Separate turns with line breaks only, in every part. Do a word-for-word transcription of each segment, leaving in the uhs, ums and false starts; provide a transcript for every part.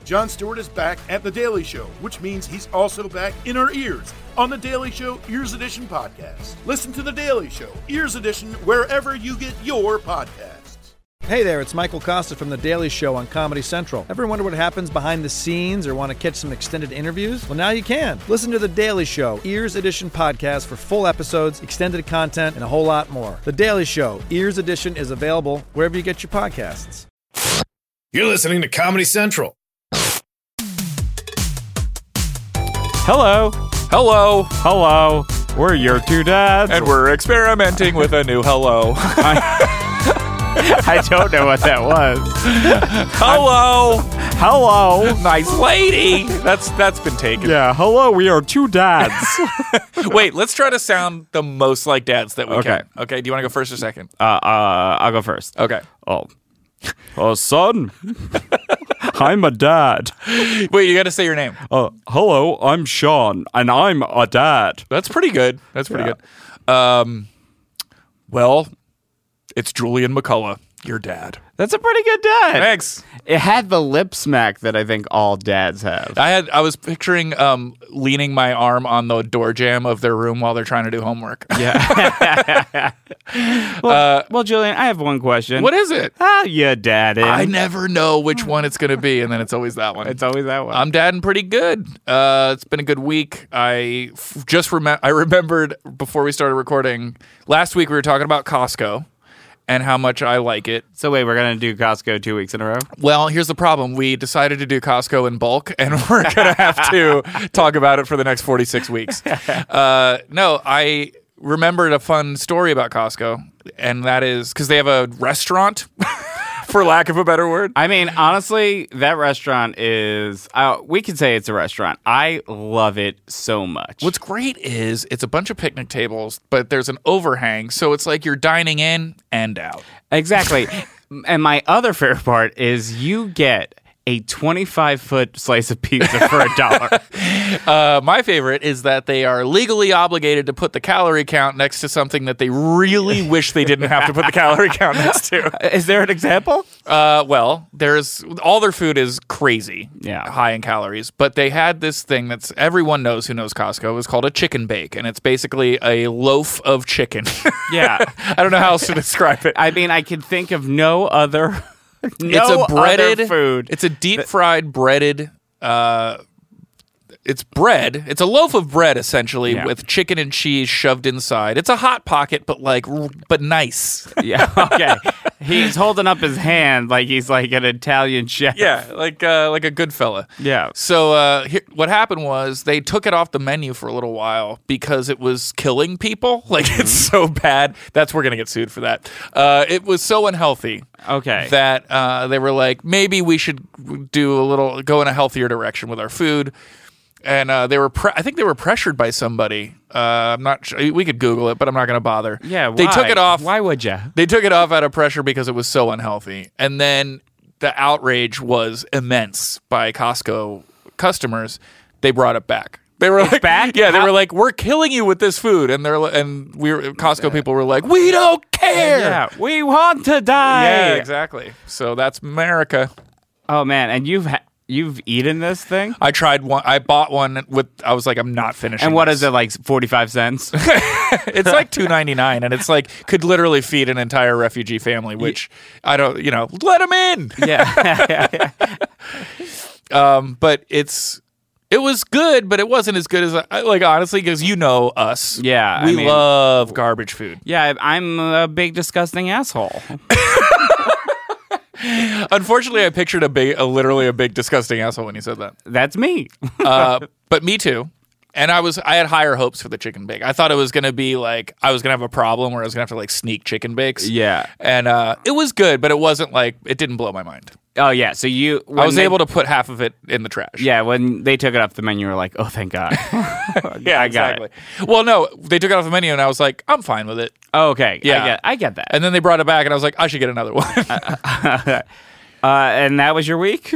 Jon Stewart is back at The Daily Show, which means he's also back in our ears on The Daily Show Ears Edition podcast. Listen to The Daily Show Ears Edition wherever you get your podcasts.
Hey there, it's Michael Costa from The Daily Show on Comedy Central. Ever wonder what happens behind the scenes or want to catch some extended interviews? Well, now you can. Listen to The Daily Show Ears Edition podcast for full episodes, extended content, and a whole lot more. The Daily Show Ears Edition is available wherever you get your podcasts.
You're listening to Comedy Central.
Hello.
Hello.
Hello. We're your two dads.
And we're experimenting with a new hello.
I, I don't know what that was.
Hello.
Hello.
Nice lady. That's that's been taken.
Yeah, hello, we are two dads.
Wait, let's try to sound the most like dads that we
Okay.
can. Okay, do you want to go first or second?
Uh, uh, I'll go first.
Okay.
Oh. Oh, son. I'm a dad.
Wait, you got to say your name.
Uh, hello, I'm Sean, and I'm a dad.
That's pretty good. That's pretty
Yeah.
good. Um, well, it's Julian McCullough, your dad.
That's a pretty good dad.
Thanks.
It had the lip smack that I think all dads have.
I had. I was picturing um, leaning my arm on the door jamb of their room while they're trying to do homework.
Yeah. well, uh, well, Julian, I have one question.
What is it?
How you dadding?
I never know which one it's going to be, and then it's always that one.
It's always that one.
I'm dadding pretty good. Uh, it's been a good week. I f- just rem- I remembered before we started recording last week we were talking about Costco and how much I like it.
So wait, we're going to do Costco two weeks in a row?
Well, here's the problem. We decided to do Costco in bulk, and we're going to have to talk about it for the next forty-six weeks. Uh, no, I remembered a fun story about Costco, and that is because they have a restaurant, for lack of a better word.
I mean, honestly, that restaurant is, uh, we could say it's a restaurant. I love it so much.
What's great is it's a bunch of picnic tables, but there's an overhang, so it's like you're dining in and out.
Exactly. And my other favorite part is you get a twenty-five foot slice of pizza for a dollar.
Uh, my favorite is that they are legally obligated to put the calorie count next to something that they really wish they didn't have to put the calorie count next to.
Is there an example?
Uh, well, there's all their food is crazy,
Yeah.
high in calories. But they had this thing that's everyone knows who knows Costco. It's called a chicken bake, and it's basically a loaf of chicken.
Yeah.
I don't know how else to describe it.
I mean, I can think of no other. No
it's a breaded
other food.
It's a deep fried breaded. Uh, it's bread. It's a loaf of bread essentially
Yeah.
with chicken and cheese shoved inside. It's a hot pocket, but like, r- but nice.
Yeah. Okay. He's holding up his hand like he's like an Italian chef.
Yeah, like uh, like a good fella.
Yeah.
So uh, here, what happened was they took it off the menu for a little while because it was killing people. Like
Mm-hmm.
it's so bad. That's we're gonna get sued for that. Uh, it was so unhealthy.
Okay.
That uh, they were like, maybe we should do a little, go in a healthier direction with our food. And uh, they were, pre- I think they were pressured by somebody. Uh, I'm not sure. We could Google it, but I'm not going to bother.
Yeah. Why?
They took it off.
Why would you?
They took it off out of pressure because it was so unhealthy. And then the outrage was immense by Costco customers. They brought it back. They were like,
back?
Yeah, they
How-
were like, we're killing you with this food, and they're li- and we were, Costco people were like, we don't care.
Yeah. We want to die.
Yeah, exactly. So that's America.
Oh man, and you've ha- you've eaten this thing?
I tried one. I bought one with. I was like, I'm not finishing.
And what
this.
is it, like forty-five cents?
It's like two ninety-nine, and it's like could literally feed an entire refugee family. Which I don't, you know, let them in.
Yeah.
Um, but it's it was good, but it wasn't as good as I, like honestly, because you know us.
Yeah, I
we
mean-
love garbage food.
Yeah, I'm a big disgusting asshole.
Unfortunately, I pictured a big, a, literally a big disgusting asshole when you said that.
That's me.
Uh, but me too. And I was, I had higher hopes for the chicken bake. I thought it was going to be like, I was going to have a problem where I was going to have to like sneak chicken bakes.
Yeah.
And uh, it was good, but it wasn't like, it didn't blow my mind.
Oh yeah, so you
I was
they,
able to put half of it in the trash.
Yeah, when they took it off the menu, you were like, "Oh, thank God."
yeah,
I got
exactly.
it.
Well, no, they took it off the menu and I was like, I'm fine with it.
Oh, okay,
Yeah.
I get, I get that.
And then they brought it back and I was like, I should get another one.
uh, and that was your week.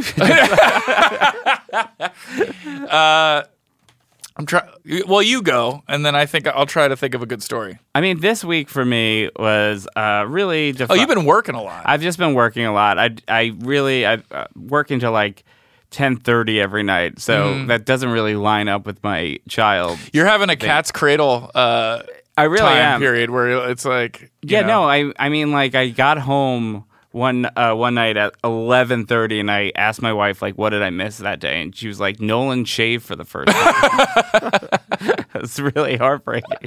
uh, I'm trying. Well, you go, and then I think I'll try to think of a good story.
I mean, this week for me was uh, really. Defi-
Oh, you've been working a lot.
I've just been working a lot. I, I really I uh, work until like ten thirty every night. So
Mm.
that doesn't really line up with my child.
You're having a cat's cradle uh,
I really
time
am.
period where it's like, you
Yeah,
know,
no, I I mean, like, I got home one uh, one night at eleven thirty, and I asked my wife, like, what did I miss that day? And she was like, Nolan shaved for the first time. It's really heartbreaking.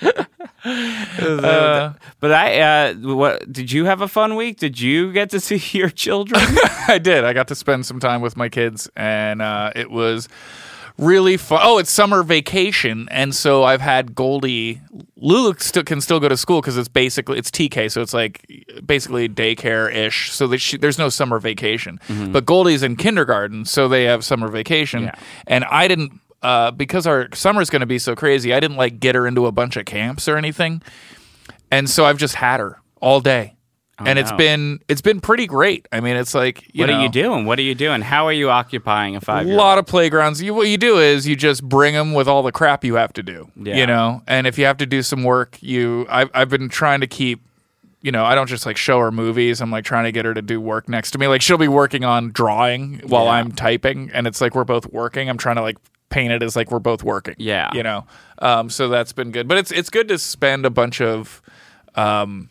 Uh,
but I, uh, what did you have a fun week? Did you get to see your children?
I did. I got to spend some time with my kids, and uh, it was really fun. Oh, it's summer vacation, and so I've had Goldie. Lulu still can still go to school because it's basically it's T K, so it's like basically daycare ish. So that she, there's no summer vacation,
Mm-hmm.
but Goldie's in kindergarten, so they have summer vacation.
Yeah.
And I didn't uh, because our summer's going to be so crazy. I didn't like get her into a bunch of camps or anything, and so I've just had her all day. And it's
no.
been it's been pretty great. I mean, it's like you
What
know,
are you doing? What are you doing? How are you occupying a
a
five-year-old?
lot of playgrounds. You, what you do is you just bring them with all the crap you have to do.
Yeah.
You know, and if you have to do some work, you I've I've been trying to keep. You know, I don't just like show her movies. I'm like trying to get her to do work next to me. Like she'll be working on drawing while
Yeah.
I'm typing, and it's like we're both working. I'm trying to like paint it as like we're both working.
Yeah.
You know, um, so that's been good. But it's it's good to spend a bunch of. Um,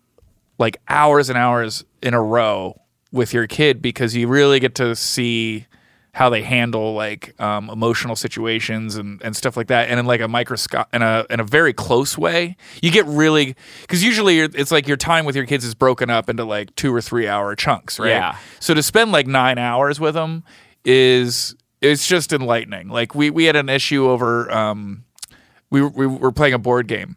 like hours and hours in a row with your kid because you really get to see how they handle like um, emotional situations and, and stuff like that, and in like a microscope in a in a very close way. You get really because usually you're, it's like your time with your kids is broken up into like two or three hour chunks, right?
Yeah.
So to spend like nine hours with them is it's just enlightening. Like we we had an issue over um, we we were playing a board game,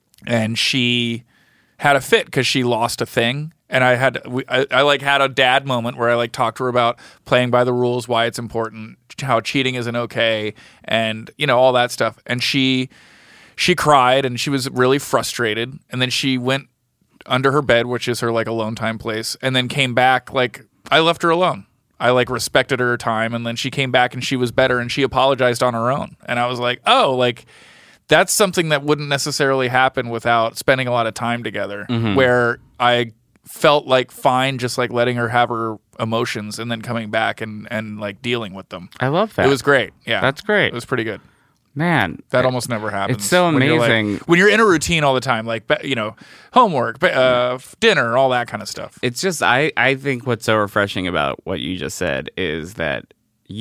and she had a fit because she lost a thing, and I had we, I, I like had a dad moment where I like talked to her about playing by the rules, why it's important, how cheating isn't okay, and you know all that stuff. And she she cried and she was really frustrated, and then she went under her bed, which is her like alone time place, and then came back. Like I left her alone. I like respected her time, and then she came back and she was better, and she apologized on her own. And I was like, oh, like. That's something that wouldn't necessarily happen without spending a lot of time together,
Mm-hmm.
where I felt like fine just like letting her have her emotions and then coming back and, and like dealing with them.
I love that.
It was great. Yeah.
That's great.
It was pretty good.
Man,
That almost never happens.
It's so
when you're, like-
amazing.
when you're in a routine all the time, like, be- you know, homework, be- uh, dinner, all that kind of stuff.
it's just I, I think what's so refreshing about what you just said is that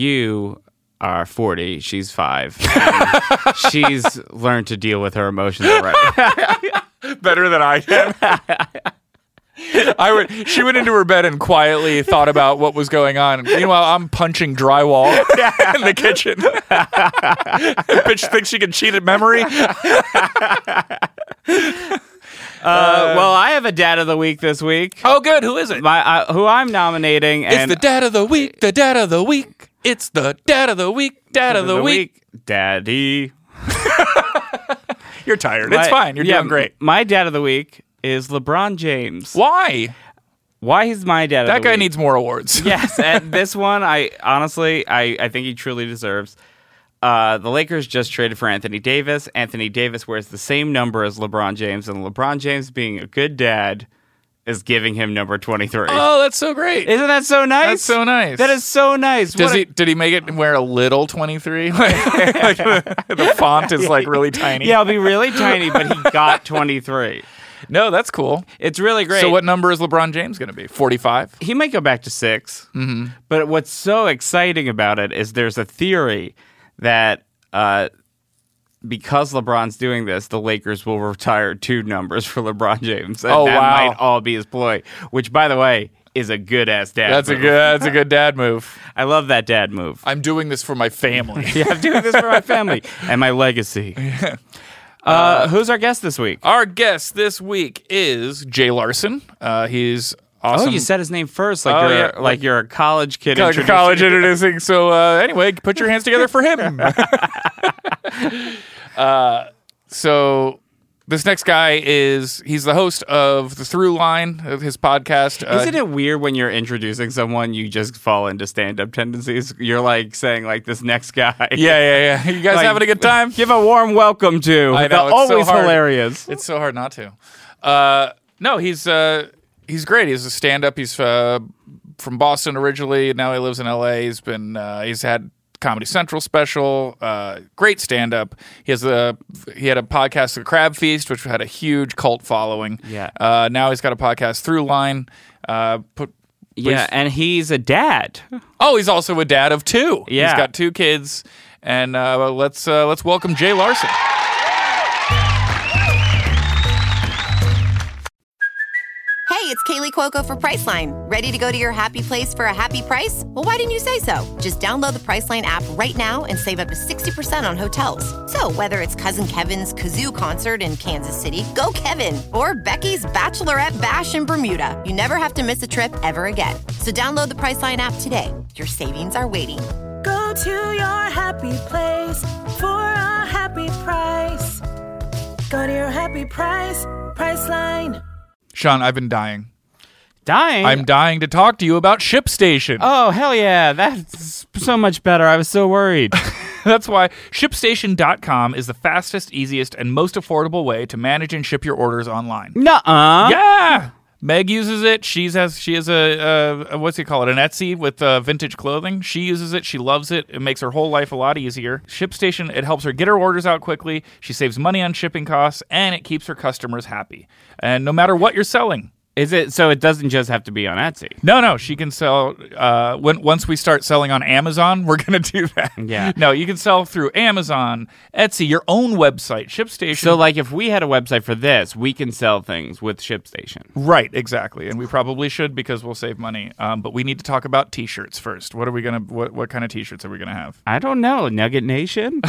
you are forty, she's five. and she's learned to deal with her emotions already.
Better than I can. I would. She went into her bed and quietly thought about what was going on. Meanwhile, I'm punching drywall in the kitchen. Bitch thinks she can cheat at memory.
Uh, well, I have a dad of the week this week.
Oh, good. Who is it?
My, uh, who I'm nominating,
It's
and
the dad of the week. The dad of the week. It's the dad of the week. Dad of the, week.
Daddy.
You're tired. It's
My-
fine. You're
yeah,
doing great.
My dad of the week is LeBron James.
Why?
Why he's my dad of
That
the
guy
week?
needs more awards.
Yes, and this one, I honestly, I, I think he truly deserves. Uh, the Lakers just traded for Anthony Davis. Anthony Davis wears the same number as LeBron James, and LeBron James, being a good dad, is giving him number twenty-three.
Oh, that's so great.
Isn't that so nice?
That's so nice.
That is so nice.
Does
What a-
he? Did he make it wear a little twenty-three? Like, like the, the font is like really tiny.
Yeah, it'll be really tiny, but he got twenty-three.
No, that's cool.
It's really great.
So what number is LeBron James going to be? forty-five?
He might go back to six. Mm-hmm. But what's so exciting about it is there's a theory that uh, because LeBron's doing this, the Lakers will retire two numbers for LeBron James. And
Oh,
that
wow.
might all be his ploy, which, by the way, is a good-ass dad
That's a
move.
good that's a good dad move.
I love that dad move.
I'm doing this for my family.
Yeah, I'm doing this for my family and my legacy. Uh, who's our guest this week?
Our guest this week is Jay Larson. Uh, he's awesome.
Oh, you said his name first, like
Oh,
you're
yeah.
like you're a college kid.
Like a
introducing-
college introducing. So uh, anyway, put your hands together for him. uh, so this next guy is he's the host of the Through Line of his podcast. Uh,
Isn't it weird when you're introducing someone, you just fall into stand-up tendencies? You're like saying, like, this next guy.
Yeah, yeah, yeah. You guys
Like,
having a good time?
Give a warm welcome to
I
the
know, it's so
always
hard.
hilarious.
It's so hard not to. Uh, no, he's uh, he's great. He's a stand-up. He's uh, from Boston originally. Now he lives in L A. He's been uh, he's had Comedy Central special, uh, great stand up. He has a he had a podcast, The Crab Feast, which had a huge cult following.
Yeah.
Uh, now he's got a podcast, Throughline. Uh, put
Yeah,
please-
and he's a dad.
Oh, he's also a dad of two.
Yeah.
He's got two kids. And uh, let's uh, let's welcome Jay Larson.
Hey, it's Kaylee Cuoco for Priceline. Ready to go to your happy place for a happy price? Well, why didn't you say so? Just download the Priceline app right now and save up to sixty percent on hotels. So whether it's Cousin Kevin's Kazoo Concert in Kansas City, go Kevin, or Becky's Bachelorette Bash in Bermuda, you never have to miss a trip ever again. So download the Priceline app today. Your savings are waiting.
Go to your happy place for a happy price. Go to your happy price, Priceline.
Sean, I've been dying.
Dying?
I'm dying to talk to you about ShipStation.
Oh, hell yeah. That's so much better. I was so worried.
That's why ShipStation dot com is the fastest, easiest, and most affordable way to manage and ship your orders online.
Nuh-uh.
Yeah. Meg uses it. She's has she has a, a what's he call it? An Etsy with uh, vintage clothing. She uses it. She loves it. It makes her whole life a lot easier. ShipStation, it helps her get her orders out quickly. She saves money on shipping costs, and it keeps her customers happy. And no matter what you're selling.
Is it so it doesn't just have to be on Etsy?
No, no, she can sell. Uh, when once we start selling on Amazon, we're gonna do that.
Yeah.
No, you can sell through Amazon, Etsy, your own website, ShipStation.
So, like, if we had a website for this, we can sell things with ShipStation.
Right, exactly, and we probably should because we'll save money. Um, but we need to talk about T-shirts first. What are we gonna? What what kind of T-shirts are we gonna have?
I don't know. Nugget Nation?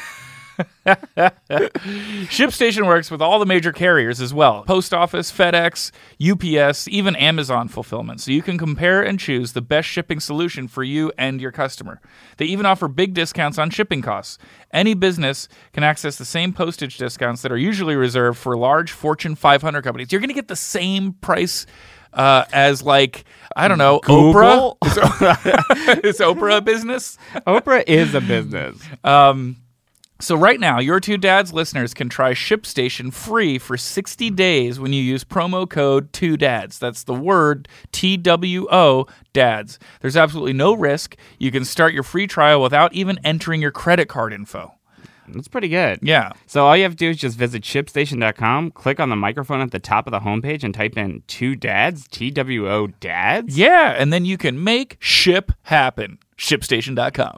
ShipStation works with all the major carriers as well. Post Office, FedEx, U P S, even Amazon fulfillment. So you can compare and choose the best shipping solution for you and your customer. They even offer big discounts on shipping costs. Any business can access the same postage discounts that are usually reserved for large Fortune five hundred companies. You're going to get the same price uh, as, like, I don't know,
Google?
Oprah? Is Oprah a business?
Oprah is a business.
Um, so right now, Your Two Dads listeners can try ShipStation free for sixty days when you use promo code two dads. That's the word T W O, dads. There's absolutely no risk. You can start your free trial without even entering your credit card info.
That's pretty good.
Yeah.
So all you have to do is just visit ShipStation dot com, click on the microphone at the top of the homepage, and type in two dads, T W O dads.
Yeah, and then you can make ship happen. ShipStation dot com.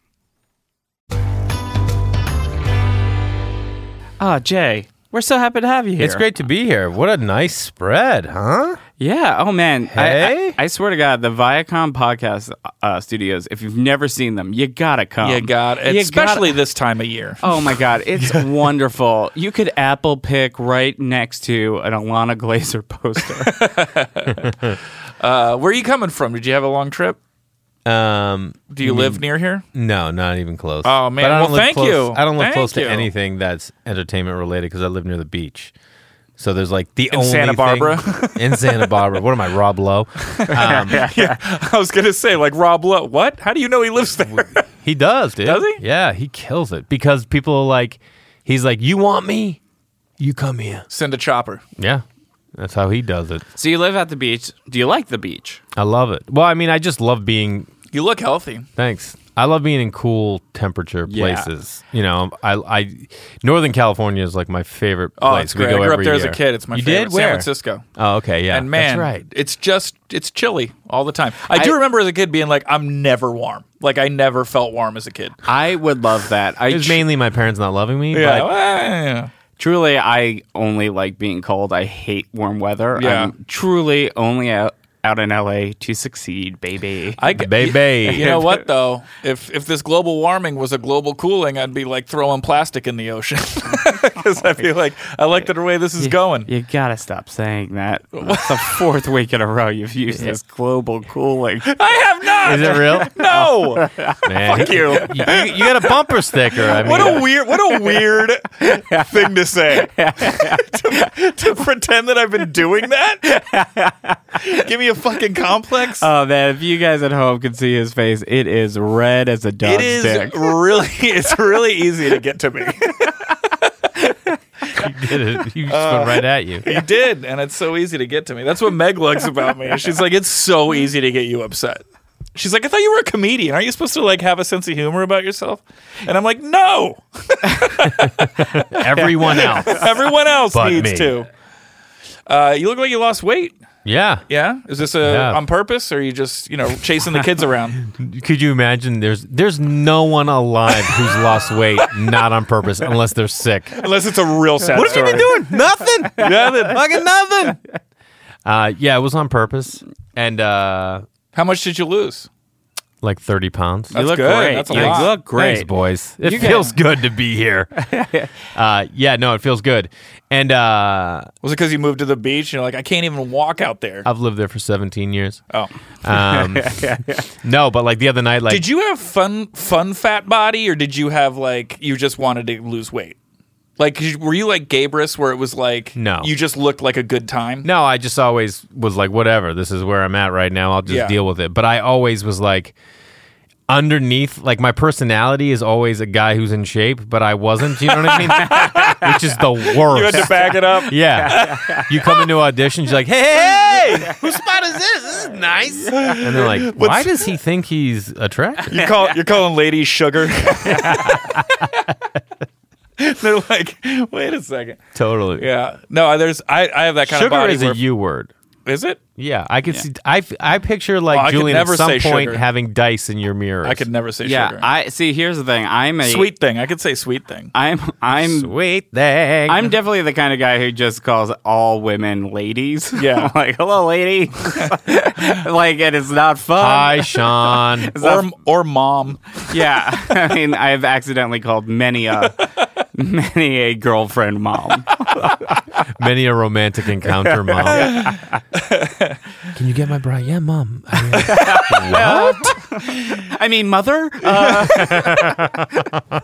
Oh, Jay, we're so happy to have you here.
It's great to be here. What a nice spread, huh?
Yeah. Oh, man. I-
Hey?
I, I swear to God, the Viacom podcast uh, studios, if you've never seen them, you gotta come.
You got it.
You
Especially
gotta-
this time of year.
Oh, my God. It's wonderful. You could Apple pick right next to an Alana Glazer poster.
Uh, where are you coming from? Did you have a long trip?
Um,
Do you live near here?
No, not even close.
Oh, man.
But I don't
Well,
live
thank
close,
you.
I don't live
Thank
close
you.
to anything that's entertainment related because I live near the beach. So there's like the
In
only
Santa
thing-
Barbara?
in Santa Barbara. What am I, Rob Lowe? Um,
Yeah. I was going to say, like, Rob Lowe. What? How do you know he lives there?
He does, dude.
Does he?
Yeah, he kills it because people are like, he's like, you want me? You come here.
Send a chopper.
Yeah, that's how he does it.
So you live at the beach. Do you like the beach?
I love it. Well, I mean, I just love being.
You look healthy.
Thanks. I love being in cool temperature
Yeah.
places. You know, I, I, Northern California is like my favorite
Oh,
place.
it's
We
great. I
go
grew up
every
there as a
year.
kid. It's my
you
favorite.
did? Where?
San Francisco.
Oh, okay, yeah.
And man,
that's right.
it's just, it's chilly all the time. I, do
I-
remember as a kid being like, I'm never warm. Like, I never felt warm as a kid.
I would love that. I
It was
tr-
mainly my parents not loving me.
Yeah.
But
well,
Truly, I only like being cold. I hate warm weather.
Yeah.
I'm truly only out, out in L A to succeed, baby.
I,
Baby.
You know what, though? If if this global warming was a global cooling, I'd be like throwing plastic in the ocean. Because I feel like I like the way this is going.
You gotta stop saying that. It's the fourth week in a row you've used this global cooling.
I have not.
Is it real?
No.
Man,
Fuck you.
you. You got a bumper sticker. I mean,
What a weird, what a weird thing to say. to, to pretend that I've been doing that. Give me a fucking complex.
Oh man, if you guys at home can see his face, it is red as a dog's
it is
dick.
really, it's really easy to get to me.
did it. He just went right at you.
He did, and it's so easy to get to me. That's what Meg likes about me. She's like, it's so easy to get you upset. She's like, I thought you were a comedian. Aren't you supposed to like have a sense of humor about yourself? And I'm like, no.
Everyone else.
Everyone else
But
needs
me.
to. Uh, you look like you lost weight.
Yeah.
Yeah? Is this a,
Yeah.
on purpose, or are you just, you know, chasing the kids around?
Could you imagine? There's there's no one alive who's lost weight not on purpose unless they're sick.
Unless it's a real sad
What have
story.
you been doing? Nothing.
Nothing.
Fucking nothing. Uh, yeah, it was on purpose, and uh,
How much did you lose?
like thirty pounds.
That's
look
good.
great.
That's a
You
lot.
look great.
Thanks, boys. It
You
feels good to be here. uh, yeah, no, it feels good. And uh,
Was it because you moved to the beach and you're like, I can't even walk out there?
I've lived there for seventeen years.
Oh.
Um, no, but like the other night, like
Did you have fun, fun fat body, or did you have like, you just wanted to lose weight? Like, were you like Gabrus, where it was like,
No.
you just looked like a good time?
no, I just always was like, whatever. This is where I'm at right now. I'll just
Yeah.
deal with it. But I always was like, underneath, like my personality is always a guy who's in shape, but I wasn't. You know what I mean? Which is the worst.
You had to back it up.
Yeah. You come into auditions, you're like, hey, hey, hey, whose spot is this? This is nice. And they're like, why does he think he's attractive?
You call, you're calling ladies sugar. They're like, wait a second.
Totally.
Yeah. No, there's, I, I have that kind
Sugar
of body.
is a
where-
U word.
Is it?
Yeah, I could see. I, I picture like
Oh, I could
Julian
never
at some
say
point
sugar.
having dice in your mirrors.
I could never say
Yeah,
sugar.
I see. Here's the thing. I'm a
Sweet thing. I could say sweet thing.
I'm I'm
Sweet thing.
I'm definitely the kind of guy who just calls all women ladies.
Yeah.
like hello, lady. Like it is not fun.
Hi, Sean.
It's
Or,
not-
or mom.
yeah. I mean, I've accidentally called many a many a girlfriend mom.
Many a romantic encounter, mom. Can you get my bra? Yeah, mom. I what?
I mean, mother. Uh,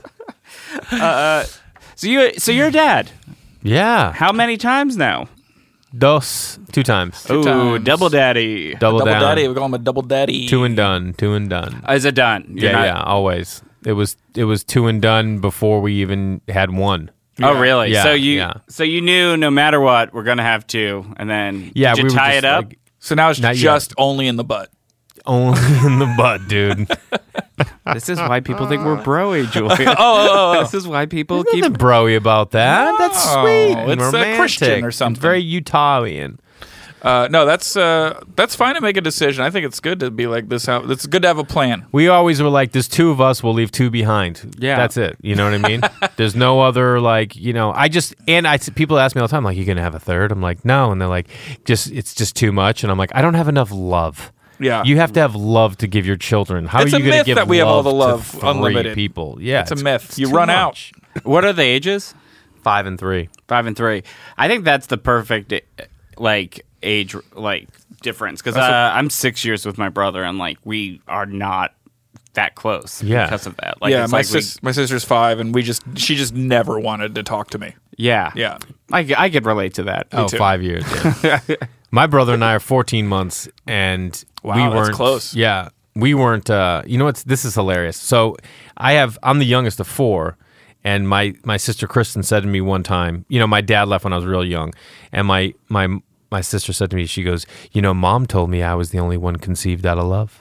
uh, so you so you're a dad.
Yeah.
How many times now?
Dos. Two times.
Ooh,
times.
double daddy.
Double,
Double
down.
daddy. We call him a double daddy.
Two and done. Two and done.
Is it done? You're
yeah,
not-
yeah. Always. It was. It was two and done before we even had one.
Oh, really?
Yeah,
so you
yeah.
so you knew no matter what we're gonna have two, and then
Yeah,
did you
we were
tie
just
it up?
like,
So now it's
Not yet.
just only in the butt.
only in the butt, dude.
This is why people think we're broy, Julia.
Oh, oh, oh.
This is why people
There's
keep.
nothing broy about that. That's
Oh,
sweet. and
it's, uh,
romantic.
Christian or
It's
something.
very Utahian.
Uh, no, that's uh, that's fine to make a decision. I think it's good to be like this. How it's good to have a plan.
We always were like, there's two of us, we'll leave two behind.
Yeah.
That's it. You know what I mean? There's no other, like, you know, I just, and I, people ask me all the time, like, you going to have a third? I'm like, no. And they're like, just, it's just too much. And I'm like, I don't have enough love.
Yeah.
You have to have love to give your children. How
It's
are
a
you going to
myth
give
that we have all the
love
love
to three
unlimited.
people? Yeah.
It's a myth. You
too
run
much.
What are the ages?
Five and three.
Five and three. I think that's the perfect like age like difference because uh, I'm six years with my brother and like we are not that close
Yeah.
because of that. Like,
yeah,
it's
my
like we-
sis- my sister's five, and we just she just never wanted to talk to me.
yeah,
Yeah.
I, I could relate to that.
Oh,
too.
five years. Yeah. My brother and I are fourteen months, and
Wow,
we
that's
weren't
close.
Yeah, we weren't. Uh, you know what's? This is hilarious. So I have. I'm the youngest of four, and my my sister Kristen said to me one time. You know, my dad left when I was real young, and my my my sister said to me, she goes, "You know, Mom told me I was the only one conceived out of love."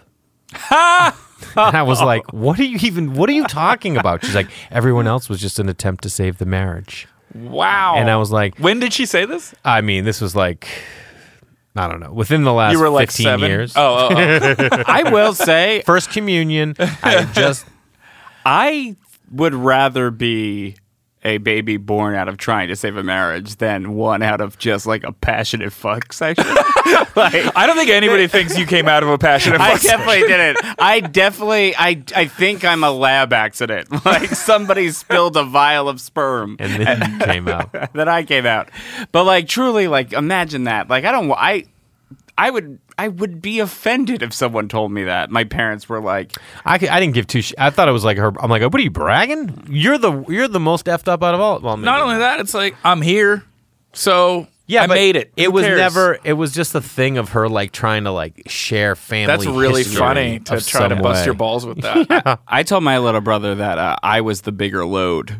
And I was like, "What are you even? What are you talking about?" She's like, "Everyone else was just an attempt to save the marriage."
Wow.
And I was like,
when did she say this?
I mean, this was like, I don't know, within the last
You were like
fifteen
seven
years.
Oh, oh, oh.
I will say
First communion, I just,
I would rather be a baby born out of trying to save a marriage than one out of just like a passionate fuck section. Like,
I don't think anybody thinks you came out of a passionate.
I
fuck
definitely didn't. I definitely, I, I think I'm a lab accident. Like somebody spilled a vial of sperm
and then came out.
that I came out. But like, truly, like, imagine that. Like, I don't, I, I would, I would be offended if someone told me that. My parents were like,
I, c- I didn't give two. Sh- I thought it was like her. I'm like, what are you bragging? You're the you're the most effed up out of all. Well, maybe
Not only
not.
that, it's like I'm here, so
Yeah,
I
but
made it.
It
Who
was
cares?
never. It was just a thing of her like trying to like share family.
That's really
history
funny to
of
try to
some
bust
way.
your balls with that.
I told my little brother that uh, I was the bigger load.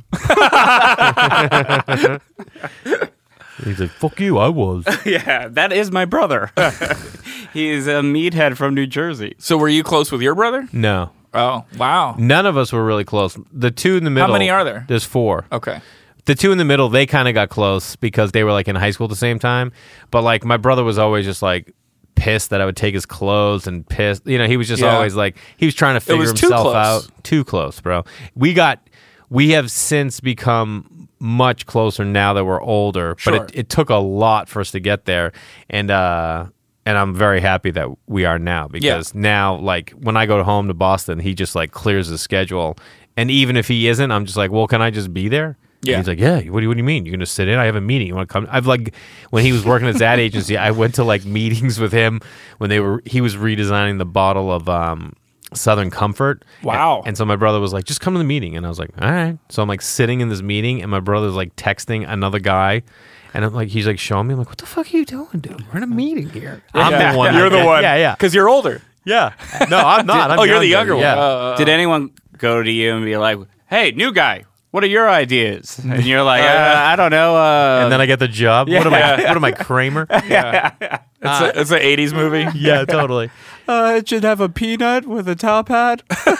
He's like, "Fuck you, I was."
Yeah, that is my brother. He's a meathead from New Jersey.
So were you close with your brother?
No,
Oh, wow.
none of us were really close. The two in the middle.
many are there?
There's four.
Okay.
The two in the middle, they kind of got close because they were like in high school at the same time. But like my brother was always just like pissed that I would take his clothes and pissed. You know, he was just
Yeah.
always like he was trying to figure
was too
himself
close.
out. Too close, bro. We got we have since become much closer now that we're older.
Sure.
But it, it took a lot for us to get there, and uh, and I'm very happy that we are now because now like when I go home to Boston, he just like clears his schedule, and even if he isn't, I'm just like, well, can I just be there?
Yeah.
And he's like, yeah. What do you What do you mean? You're gonna sit in? I have a meeting. You want to come? I've like, when he was working at his ad agency, I went to like meetings with him when they were. He was redesigning the bottle of um, Southern Comfort.
Wow.
And, and so my brother was like, just come to the meeting, and I was like, all right. So I'm like sitting in this meeting, and my brother's like texting another guy, and I'm like, he's like showing me. I'm like, what the fuck are you doing, dude? We're in a meeting here. I'm the one.
You're
that-
the one.
Yeah, yeah,
Because you're older.
yeah. No, I'm not. I'm
oh, you're the younger
Yeah.
one. Uh,
Did anyone go to you and be like, "Hey, new guy, what are your ideas?" And you're like, uh, "I don't know." Uh,
and then I get the job. What am I? What am I, Kramer?
yeah. It's, a, it's an eighties movie.
Yeah, totally.
uh, it should have a peanut with a top hat.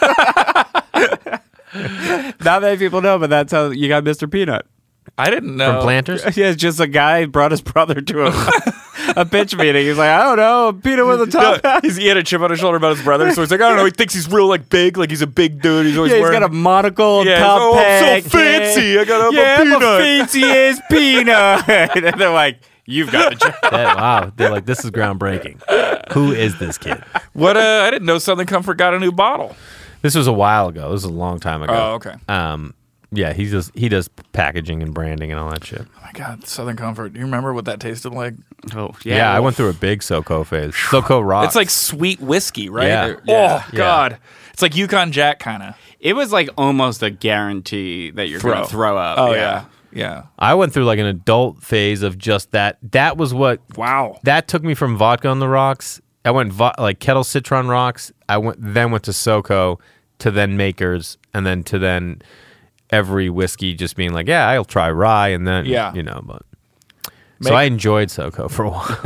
Not many people know, but that's how you got Mister Peanut.
I didn't know.
From Planters?
Yeah, it's just a guy brought his brother to a, a pitch meeting. He's like, "I don't know, a peanut with a top
No,
hat."
he's, he had a chip on his shoulder about his brother, so he's like, I don't know. He thinks he's real, like big, like he's a big dude. He's always
Yeah, he's
wearing.
got a monocle,
Yeah,
top
oh, I'm
hat.
so fancy. I got a
yeah,
peanut.
I'm a fancy ass peanut. And they're like, "You've got the job."
That- wow. They're like, this is groundbreaking. Who is this kid?
What? Uh, I didn't know Southern Comfort got a new bottle.
This was a while ago. This was a long time ago.
Oh, okay.
Um, yeah, he does he does packaging and branding and all that shit.
Oh my God, Southern Comfort. Do you remember what that tasted like?
Oh,
Yeah, I went through a big SoCo phase. SoCo rocks.
It's like sweet whiskey, right?
Yeah.
Oh
Yeah.
God, it's like Yukon Jack kind of.
It was like almost a guarantee that you're going to throw up.
Oh yeah, yeah.
I went through like an adult phase of just that. That was what
Wow.
that took me from vodka on the rocks. I went vo- like Kettle Citron rocks. I went then went to SoCo, to then Makers, and then to then every whiskey just being like, yeah, I'll try rye, and then
Yeah.
you know. But
Make-
so I enjoyed SoCo for a while.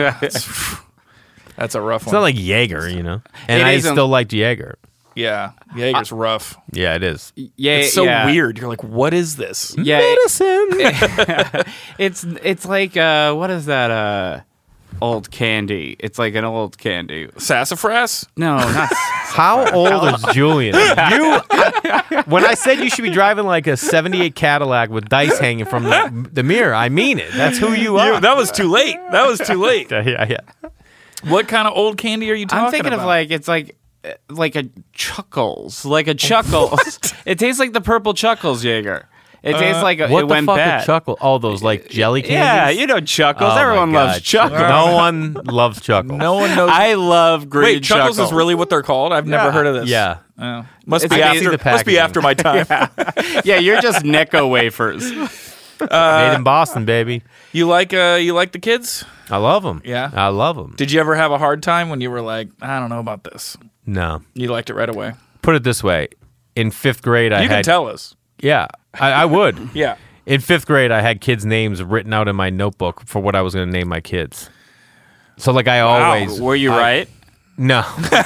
That's a rough
It's
one.
not like Jaeger, you know. And
It
I
isn't-
still liked Jaeger.
yeah, Jaeger's rough.
Yeah, it is.
Yeah,
It's so
yeah.
weird. You're like, what is this?
Yeah,
Medicine.
it's it's like uh, what is that? Uh, old candy. It's like an old candy.
Sassafras?
No, not.
How old is Julian? You. When I said you should be driving like a seventy-eight Cadillac with dice hanging from the, the mirror, I mean it. That's who you are.
You- that was too late. That was too late.
yeah, yeah, yeah.
What kind of old candy are you talking
I'm thinking
about?
of like it's like uh, like a Chuckles, like a Chuckles. It tastes like the purple Chuckles Jaeger. It tastes like a,
What
it
the
went
fuck
bad.
are chuckle? All those like jelly candies.
Yeah, you know Chuckles.
Oh my
Everyone
God.
loves Chuckles.
No one loves chuckles.
no one knows.
I love green
Wait, Chuckles
Chuckles.
is really what they're called? I've never heard of this.
Yeah.
Oh. Must
It's-
be
I can
see
after.
the
Must be
packaging.
after my time.
Yeah, you're just Necco wafers.
Made in Boston, baby.
You like uh, you like the kids?
I love them.
Yeah?
I love them.
Did you ever have a hard time when you were like, I don't know about this?
No.
You liked it right away.
Put it this way. In fifth grade, I
You
had.
can tell us.
Yeah, I, I would.
Yeah.
In fifth grade, I had kids' names written out in my notebook for what I was going to name my kids. So, like, I always.
Were you
I-
right?
No.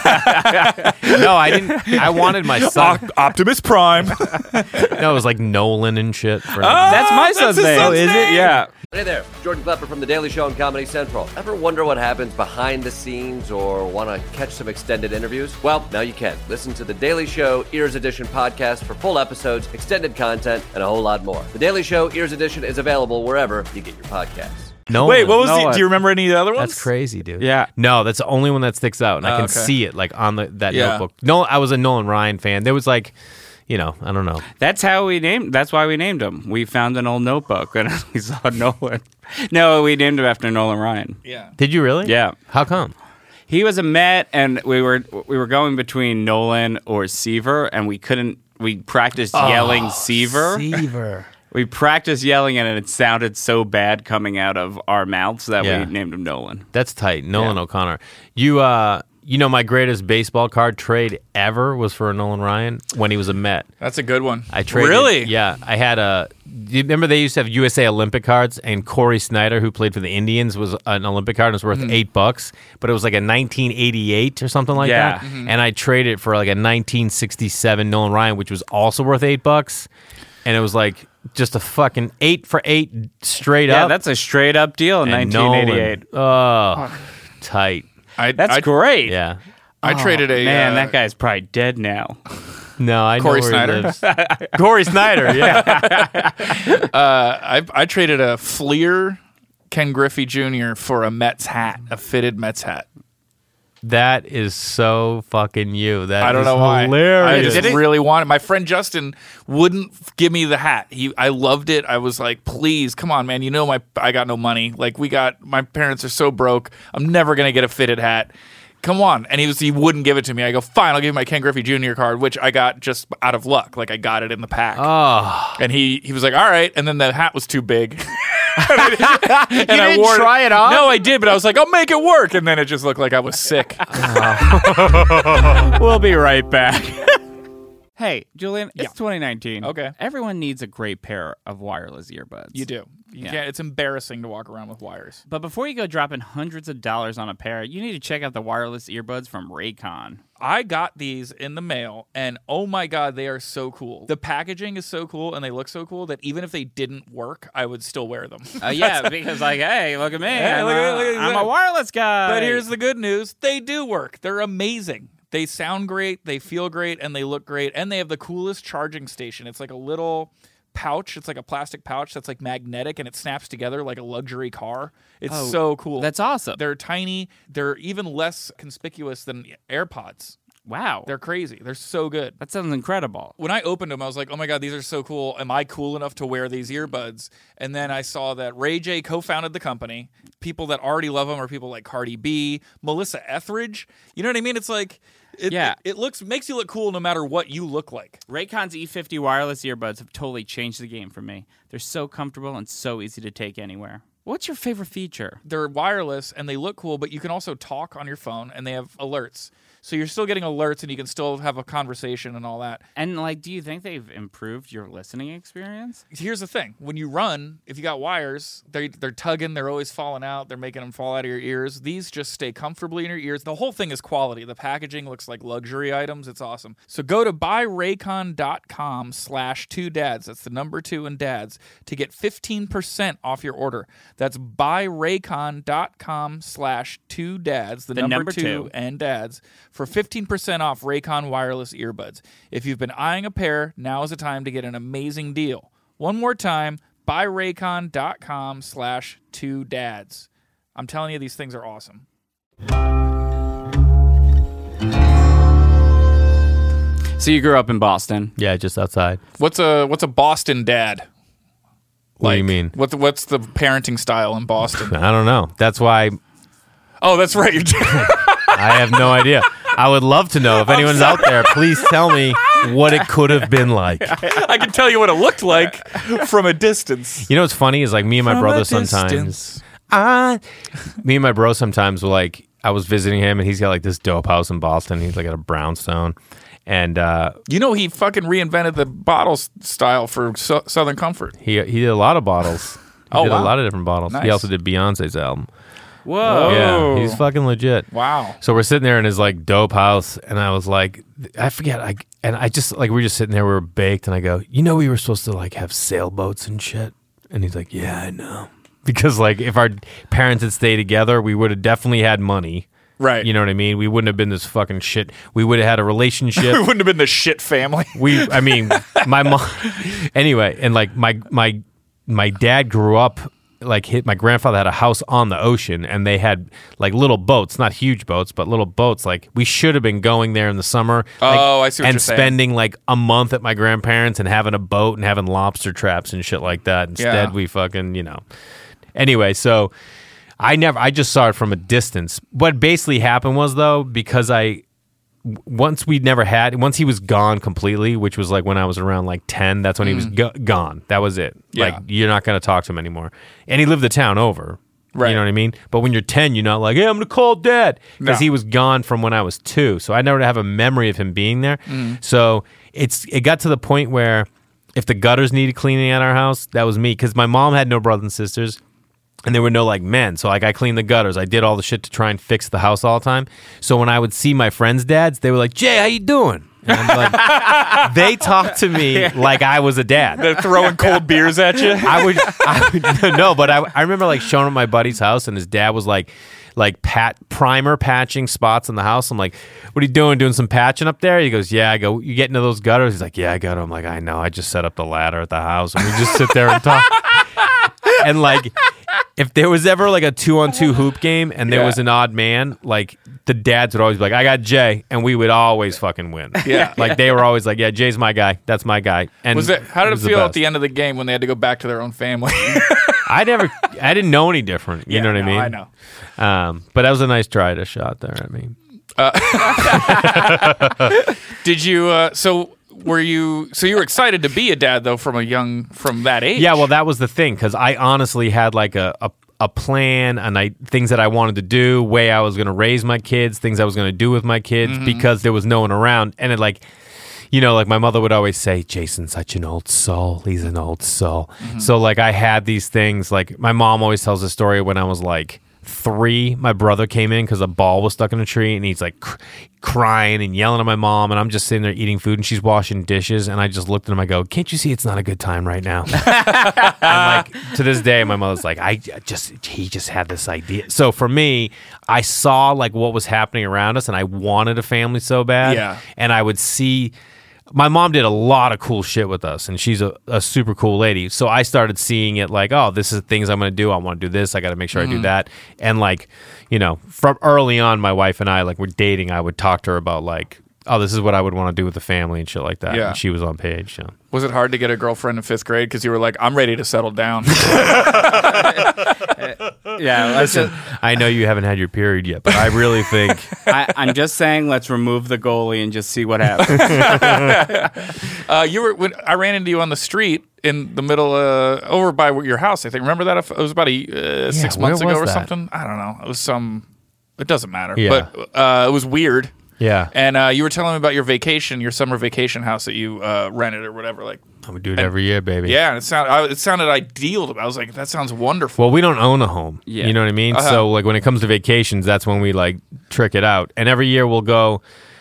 No, I didn't. I wanted my son.
Optimus Prime.
No, it was like Nolan and shit. For
That's my
that's
son's
his
name.
son's
is
name.
it? Yeah.
Hey there, Jordan Klepper from The Daily Show on Comedy Central. Ever wonder what happens behind the scenes or want to catch some extended interviews? Well, now you can. Listen to The Daily Show Ears Edition podcast for full episodes, extended content, and a whole lot more. The Daily Show Ears Edition is available wherever you get your podcasts.
Nolan.
Wait, what was
No,
the? Do you remember any of the other ones?
That's crazy, dude.
Yeah.
No, that's the only one that sticks out, and I
Oh,
can
okay.
see it like on the that
Yeah.
notebook. No, I was a Nolan Ryan fan. There was like, you know, I don't know.
That's how we named. That's why we named him. We found an old notebook and we saw Nolan. No, we named him after Nolan Ryan.
Yeah.
Did you really?
Yeah.
How come?
He was a Met, and we were we were going between Nolan or Seaver, and we couldn't. We practiced yelling Seaver.
Seaver.
We practiced yelling it, and it sounded so bad coming out of our mouths that
Yeah.
we named him Nolan.
That's tight. Nolan
Yeah.
O'Connor. You, uh, you know, my greatest baseball card trade ever was for Nolan Ryan when he was a Met.
That's a good one.
I traded.
Really?
Yeah. I had a. Do you remember they used to have U S A Olympic cards, and Corey Snyder, who played for the Indians, was an Olympic card and was worth
Mm-hmm.
eight bucks, but it was like a nineteen eighty-eight or something like
Yeah.
that. And I traded it for like a nineteen sixty-seven Nolan Ryan, which was also worth eight bucks, and it was like just a fucking eight for eight straight
Yeah,
up.
that's a straight up deal in
And
nineteen eighty-eight.
Nolan, oh, tight.
I,
That's
I,
great.
Yeah.
I traded a
Man,
uh,
that guy's probably dead now.
No, I
Corey
know where
Snyder?
he lives. Corey Snyder, yeah.
Uh, I I traded a Fleer Ken Griffey Junior for a Mets hat, a fitted Mets hat.
That is so fucking you. That
I don't
is
know why. I
hilarious.
just really wanted. My friend Justin wouldn't f- give me the hat. He, I loved it. I was like, please, come on, man. You know my, I got no money. Like we got, my parents are so broke. I'm never gonna get a fitted hat. Come on. And he was, he wouldn't give it to me. I go, fine, I'll give you my Ken Griffey Junior card, which I got just out of luck. Like I got it in the pack.
Oh.
And he, he was like, all right. And then the hat was too big. and
You
I
didn't
wore
try it on?
No, I did, but I was like, I'll make it work. And then it just looked like I was sick.
We'll be right back. Hey, Julian, it's
Yeah.
twenty nineteen.
Okay.
Everyone needs a great pair of wireless earbuds.
You do. You
Yeah.
can't. It's embarrassing to walk around with wires.
But before you go dropping hundreds of dollars on a pair, you need to check out the wireless earbuds from Raycon.
I got these in the mail, and oh my god, they are so cool. The packaging is so cool, and they look so cool that even if they didn't work, I would still wear them.
Uh, yeah, because like, hey, look at me.
Hey,
I'm,
look at-
a,
look at
I'm
that.
a wireless guy.
But here's the good news: they do work. They're amazing. They sound great, they feel great, and they look great. And they have the coolest charging station. It's like a little pouch. It's like a plastic pouch that's like magnetic, and it snaps together like a luxury car. It's
Oh,
so cool.
That's awesome.
They're tiny. They're even less conspicuous than AirPods.
Wow.
They're crazy. They're so good.
That sounds incredible.
When I opened them, I was like, oh my God, these are so cool. Am I cool enough to wear these earbuds? And then I saw that Ray J co-founded the company. People that already love them are people like Cardi B, Melissa Etheridge. You know what I mean? It's like, it,
Yeah.
it, it looks makes you look cool no matter what you look like.
Raycon's E fifty wireless earbuds have totally changed the game for me. They're so comfortable and so easy to take anywhere. What's your favorite feature?
They're wireless and they look cool, but you can also talk on your phone and they have alerts. So you're still getting alerts and you can still have a conversation and all that.
And like, do you think they've improved your listening experience?
Here's the thing. When you run, if you got wires, they, they're tugging, they're always falling out, they're making them fall out of your ears. These just stay comfortably in your ears. The whole thing is quality. The packaging looks like luxury items. It's awesome. So go to buyraycon.com slash two dads. That's the number two and dads to get fifteen percent off your order. That's buyraycon.com slash two dads, the,
The
number,
number
two,
two.
and dads, for fifteen percent off Raycon wireless earbuds. If you've been eyeing a pair, now is the time to get an amazing deal. One more time, buyraycon.com slash two dads. I'm telling you, these things are awesome.
So you grew up in Boston.
Yeah, just outside.
What's a what's a Boston dad?
What do you mean?
What's the, what's the parenting style in Boston?
I don't know. That's why
Oh, that's right.
I have no idea. I would love to know if anyone's out there. Please tell me what it could have been like.
I can tell you what it looked like from a distance.
You know what's funny is like me and my
From
brother
a
sometimes.
distance.
I, me and my bro sometimes were like, I was visiting him and he's got like this dope house in Boston. He's like at a brownstone, and uh,
You know, he fucking reinvented the bottle s- style for so- Southern Comfort.
he he did a lot of bottles. He
Oh,
did
wow.
a lot of different bottles.
Nice.
He also did Beyonce's album.
Whoa.
Yeah, he's fucking legit.
Wow.
So we're sitting there in his like dope house, and I was like, I forget, I and I just like we were just sitting there, we were baked, and I go, you know, we were supposed to like have sailboats and shit, and he's like, yeah, I know, because like if our parents had stayed together, we would have definitely had money,
Right.
You know what I mean? We wouldn't have been this fucking shit. We would have had a relationship.
We wouldn't have been the shit family.
we, I mean, my mom. Anyway, and like my my my dad grew up. Like hit, my grandfather had a house on the ocean, and they had like little boats, not huge boats, but little boats. Like we should have been going there in the summer. like,
Oh, I see what
and
you're saying.
spending like a month at my grandparents and having a boat and having lobster traps and shit like that. Instead,
Yeah.
we fucking you know. Anyway, so I never, I just saw it from a distance. What basically happened was though, because I w- once we never had, once he was gone completely, which was like when I was around like ten, that's when he was go- gone. That was it.
Yeah.
Like, you're not going to talk to him anymore. And he lived the town over.
Right.
You know what I mean? But when you're ten, you're not like, hey, I'm going to call dad. Because
No.
he was gone from when I was two. So I never have a memory of him being there.
Mm.
So it's it got to the point where if the gutters needed cleaning at our house, that was me. Because my mom had no brothers and sisters. And there were no like men. So like I cleaned the gutters. I did all the shit to try and fix the house all the time. So when I would see my friends' dads, they were like, Jay, how you doing? And I'm like, they talked to me like I was a dad.
They're throwing cold beers at you.
I would, I would no, but I, I remember like showing up at my buddy's house, and his dad was like, like pat primer patching spots in the house. I'm like, what are you doing? Doing some patching up there? He goes, yeah. I go, you get into those gutters? He's like, yeah, I got them. I'm like, I know. I just set up the ladder at the house, and we just sit there and talk. And like, if there was ever like a two on two hoop game and there
Yeah.
was an odd man, like the dads would always be like, I got Jay, and we would always fucking win.
Yeah.
Like they were always like, yeah, Jay's my guy. That's my guy. And
Was it? How did it,
was the
feel at
best.
the end of the game when they had to go back to their own family?
I never, I didn't know any different. You
Yeah,
know what
no,
I mean?
I know.
Um, but that was a nice try to shot there. I mean,
Did you? Uh, so were you? So you were excited to be a dad though from a young from that age?
yeah, well, that was the thing, because I honestly had like a, a a plan and I things that I wanted to do, way I was going to raise my kids, things I was going to do with my kids,
Mm-hmm.
because there was no one around. And it like, you know, like my mother would always say, Jason's such an old soul. He's an old soul.
Mm-hmm.
So like I had these things, like my mom always tells a story when I was like three, my brother came in because a ball was stuck in a tree, and he's like cr- crying and yelling at my mom, and I'm just sitting there eating food, and she's washing dishes, and I just looked at him, I go, can't you see it's not a good time right now? And like to this day, my mother's like, I just he just had this idea. So for me, I saw like what was happening around us, and I wanted a family so bad.
Yeah.
And I would see my mom did a lot of cool shit with us, and she's a, a super cool lady. So I started seeing it like, oh, this is things I'm going to do. I want to do this. I got to make sure I do that. And like, you know, from early on, my wife and I, like, we're dating. I would talk to her about like, oh, this is what I would want to do with the family and shit like that.
Yeah.
And she was on page. So.
Was it hard to get a girlfriend in fifth grade because you were like, I'm ready to settle down?
Yeah, let's
Listen, I know you haven't had your period yet, but I really think
I, I'm just saying, let's remove the goalie and just see what happens.
uh, you were when I ran into you on the street in the middle, uh, over by your house. I think. Remember that? It was about a uh, six
where
months ago
was
or
that?
something. I don't know. It was some. It doesn't matter.
Yeah.
But uh, it was weird.
yeah,
And uh, you were telling me about your vacation, your summer vacation house that you uh, rented or whatever. Like,
I would do it every year, baby.
yeah, and it sounded I, it sounded ideal. I was like, that sounds wonderful.
Well, we don't own a home.
Yeah.
You know what I mean?
Uh-huh.
So like when it comes to vacations, that's when we like trick it out. And every year we'll go.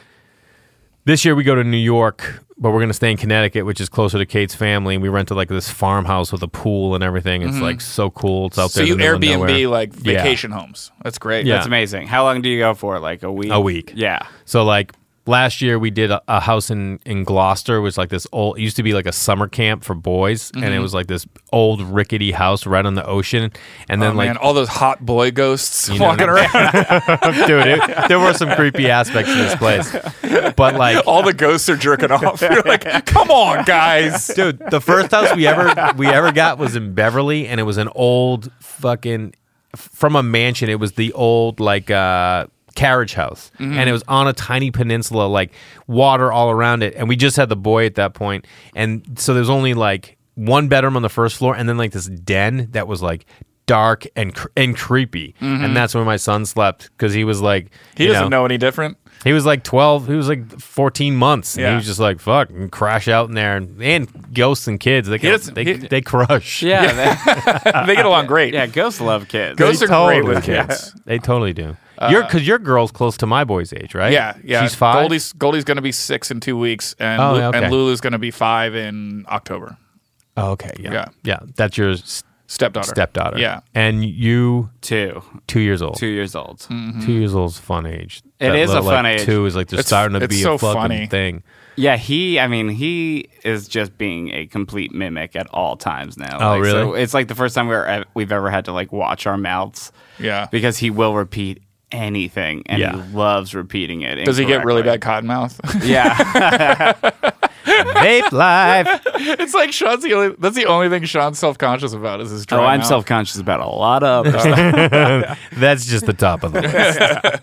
This year we go to New York, but we're going to stay in Connecticut, which is closer to Kate's family. And we rented like this farmhouse with a pool and everything. It's like so cool. It's out
so
there.
you
in the middle of
Airbnb
nowhere.
like
Yeah.
vacation homes. That's great.
Yeah.
That's amazing. How long do you go for? Like a week?
A week.
Yeah.
So like last year we did a, a house in, in Gloucester, which was like this old, it used to be like a summer camp for boys. And
Mm-hmm.
it was like this old rickety house right on the ocean. And then
Oh,
like,
man, all those hot boy ghosts
You know
walking
what
around.
dude, it, there were some creepy aspects to this place. But like,
All the ghosts are jerking off. You're like, come on, guys.
dude, the first house we ever we ever got was in Beverly, and it was an old fucking from a mansion. It was the old like uh carriage house, and it was on a tiny peninsula, like water all around it. And we just had the boy at that point, and so there was only like one bedroom on the first floor, and then like this den that was like dark and cr- and creepy. And that's where my son slept, because he was like
He
you
doesn't know any different.
He was like twelve. He was like fourteen months. And
Yeah.
he was just like, fuck, and crash out in there. And, and ghosts and kids, they, can,
doesn't-
they,
he-
they crush.
Yeah. They,
They get along great.
yeah. Ghosts love kids.
Ghosts
They
are great
totally
with
do.
kids.
They totally do. You're Because your girl's close to my boy's age, right?
Yeah, yeah.
She's five?
Goldie's Goldie's going to be six in two weeks, and
Oh,
Lu-
okay.
and Lulu's going to be five in October.
Oh, okay, yeah.
Yeah.
Yeah, that's your s-
Stepdaughter.
stepdaughter.
Yeah.
And you,
Two.
two years old.
Two years old.
Mm-hmm.
Two years old is a fun age.
It
That
is a
little,
fun
like,
age.
Two is like they're
It's-
starting to
it's
be
so
a fucking
funny.
thing.
Yeah, he, I mean, he is just being a complete mimic at all times now.
Oh,
Like,
really?
So it's like the first time we're, we've ever had to like watch our mouths.
Yeah.
Because he will repeat anything, and
Yeah.
he loves repeating it.
Does he get really bad
incorrectly.
cotton mouth?
Yeah.
Vape life.
It's like Sean's the only. That's the only thing Sean's self conscious about is his dry
Oh, I'm
mouth.
self conscious about a lot of other stuff.
That's just the top of the list.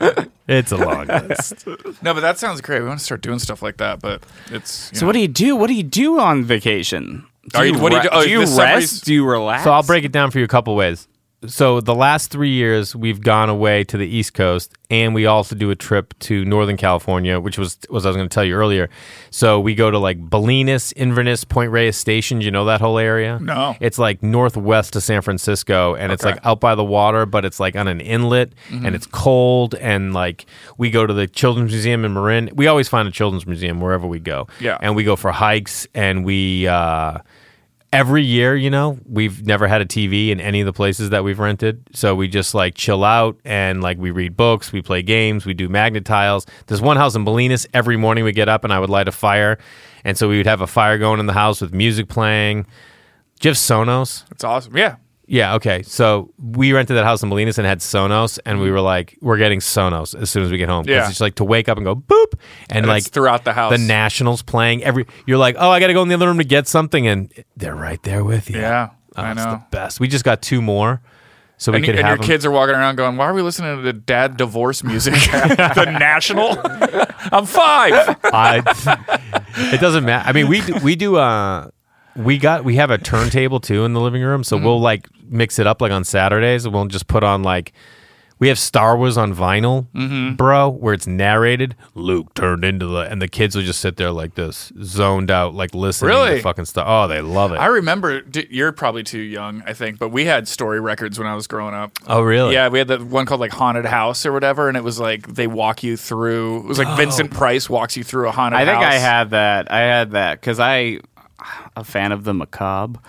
It's a long list.
No, but that sounds great. We want to start doing stuff like that, but it's. You
So
know.
what do you do? What do you do on vacation? Do
Are you- what do you
re-
do- oh,
do you
this summer
rest?
is-
Do you relax?
So I'll break it down for you a couple ways. So the last three years, we've gone away to the East Coast, and we also do a trip to Northern California, which was was I was going to tell you earlier. So we go to like Bolinas, Inverness, Point Reyes Station. You know that whole area?
No.
It's like northwest of San Francisco, and it's
Okay.
like out by the water, but it's like on an inlet, and it's cold. And like we go to the Children's Museum in Marin. We always find a children's museum wherever we go.
Yeah.
And we go for hikes, and we. Uh, Every year, you know, we've never had a T V in any of the places that we've rented. So we just like chill out and like we read books, we play games, we do magnet tiles. There's one house in Bolinas. Every morning we get up and I would light a fire. And so we would have a fire going in the house with music playing. Do you have Sonos?
It's awesome. Yeah.
Yeah, okay. So we rented that house in Bolinas and had Sonos, and we were like, we're getting Sonos as soon as we get home. 'Cause
Yeah.
it's like to wake up and go boop, and,
And
like
it's throughout the house.
the Nationals playing every. You're like, oh, I got to go in the other room to get something, and they're right there with you.
Yeah,
oh,
I
it's
know.
the best. We just got two more, so we
And,
could
and
have
your
them.
kids are walking around going, why are we listening to the dad divorce music? The National? I'm five.
I, it doesn't matter. I mean, we do, we do. Uh, we got we have a turntable too in the living room, so we'll like mix it up like on Saturdays, and we'll just put on like. We have Star Wars on vinyl, bro, where it's narrated. Luke turned into the, and the kids will just sit there like this, zoned out, like listening
Really?
to fucking stuff. Oh, they love it.
I remember, d- you're probably too young, I think, but we had story records when I was growing up.
oh, really?
Yeah, we had the one called like Haunted House or whatever, and it was like they walk you through. It was like Vincent Price walks you through a haunted
I think
house.
I had that. I had that because I, a fan of the macabre.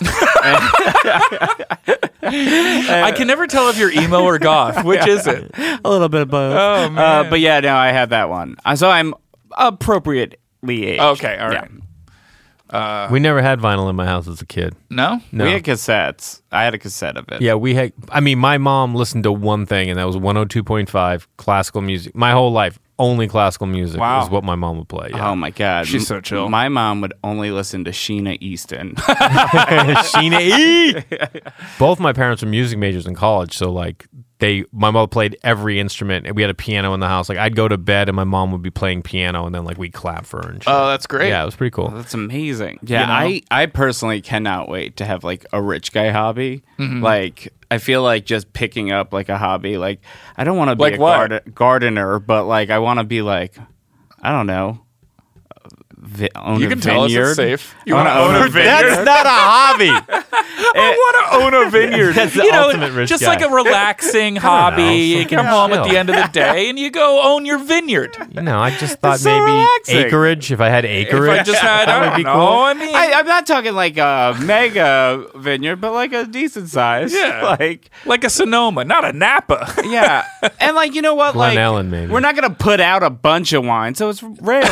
I can never tell if you're emo or goth. Which is it?
A little bit of both.
Oh, man.
Uh, but yeah, no, I had that one. Uh, so I'm appropriately aged.
Okay, all right.
Yeah.
we never had vinyl in my house as a kid.
No?
No.
We had cassettes. I had a cassette of it.
Yeah, we had. I mean, my mom listened to one thing, and that was one oh two point five classical music. My whole life, only classical music
Wow.
is what my mom would play. Yeah.
Oh my god,
She's so chill.
My mom would only listen to Sheena Easton.
Sheena E. Both my parents were music majors in college, so like they, my mother played every instrument, and we had a piano in the house. Like I'd go to bed, and my mom would be playing piano, and then like we'd clap for her and shit.
Oh, that's great.
Yeah, it was pretty cool.
That's amazing. Yeah,
You know?
I, I personally cannot wait to have like a rich guy hobby.
Mm-hmm.
Like I feel like just picking up like a hobby. Like I don't want to be
Like
a
what?
garden- gardener, but like I want to be like I don't know. Vi- own
You
a
can tell us
vineyard.
it's safe. You
I
want to
wanna
own a vineyard?
That's not a hobby.
I want to own a vineyard.
That's the
you know,
ultimate rich
just
guy.
like a relaxing hobby.
know,
You come home at
chill.
the end of the day and you go own your vineyard.
You know, I just thought
It's so
maybe
relaxing.
acreage. If I had acreage,
If I just had,
that
I
would
don't
be
know.
cool.
I mean,
I, I'm not talking like a mega vineyard, but like a decent size.
Yeah.
like
like a Sonoma, not a Napa.
yeah, and like you know what,
Glen
like
Ellen, maybe.
we're not gonna put out a bunch of wine, so it's rare.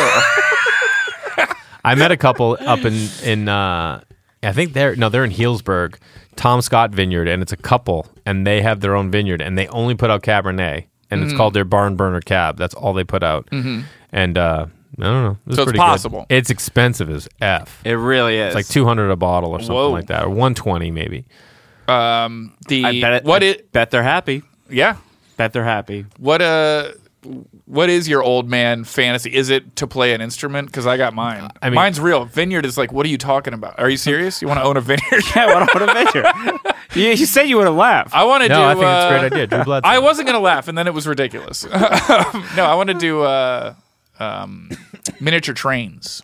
I met a couple up in in uh, I think they're no, they're in Healdsburg, Tom Scott Vineyard, and it's a couple, and they have their own vineyard, and they only put out Cabernet, and
Mm-hmm.
it's called their Barn Burner Cab. That's all they put out, mm-hmm. and uh, I don't know. It was
So it's
pretty good.
possible.
It's expensive as f.
It really is.
It's like two hundred a bottle or something
Whoa.
like that, or one twenty maybe.
Um, the
I bet it,
what
I
it?
bet they're happy.
Yeah.
Bet they're happy.
What uh, what is your old man fantasy? Is it to play an instrument? Because I got mine.
I mean-
Mine's real. Vineyard is like, what are you talking about? Are you serious? You want to own a vineyard?
Yeah, what a vineyard. you, you said you would have laughed.
I want to
No,
do.
I think it's a
uh,
great idea. Drew Bledsoe.
I wasn't gonna laugh, and then it was ridiculous. No, I want to do uh, um, miniature trains.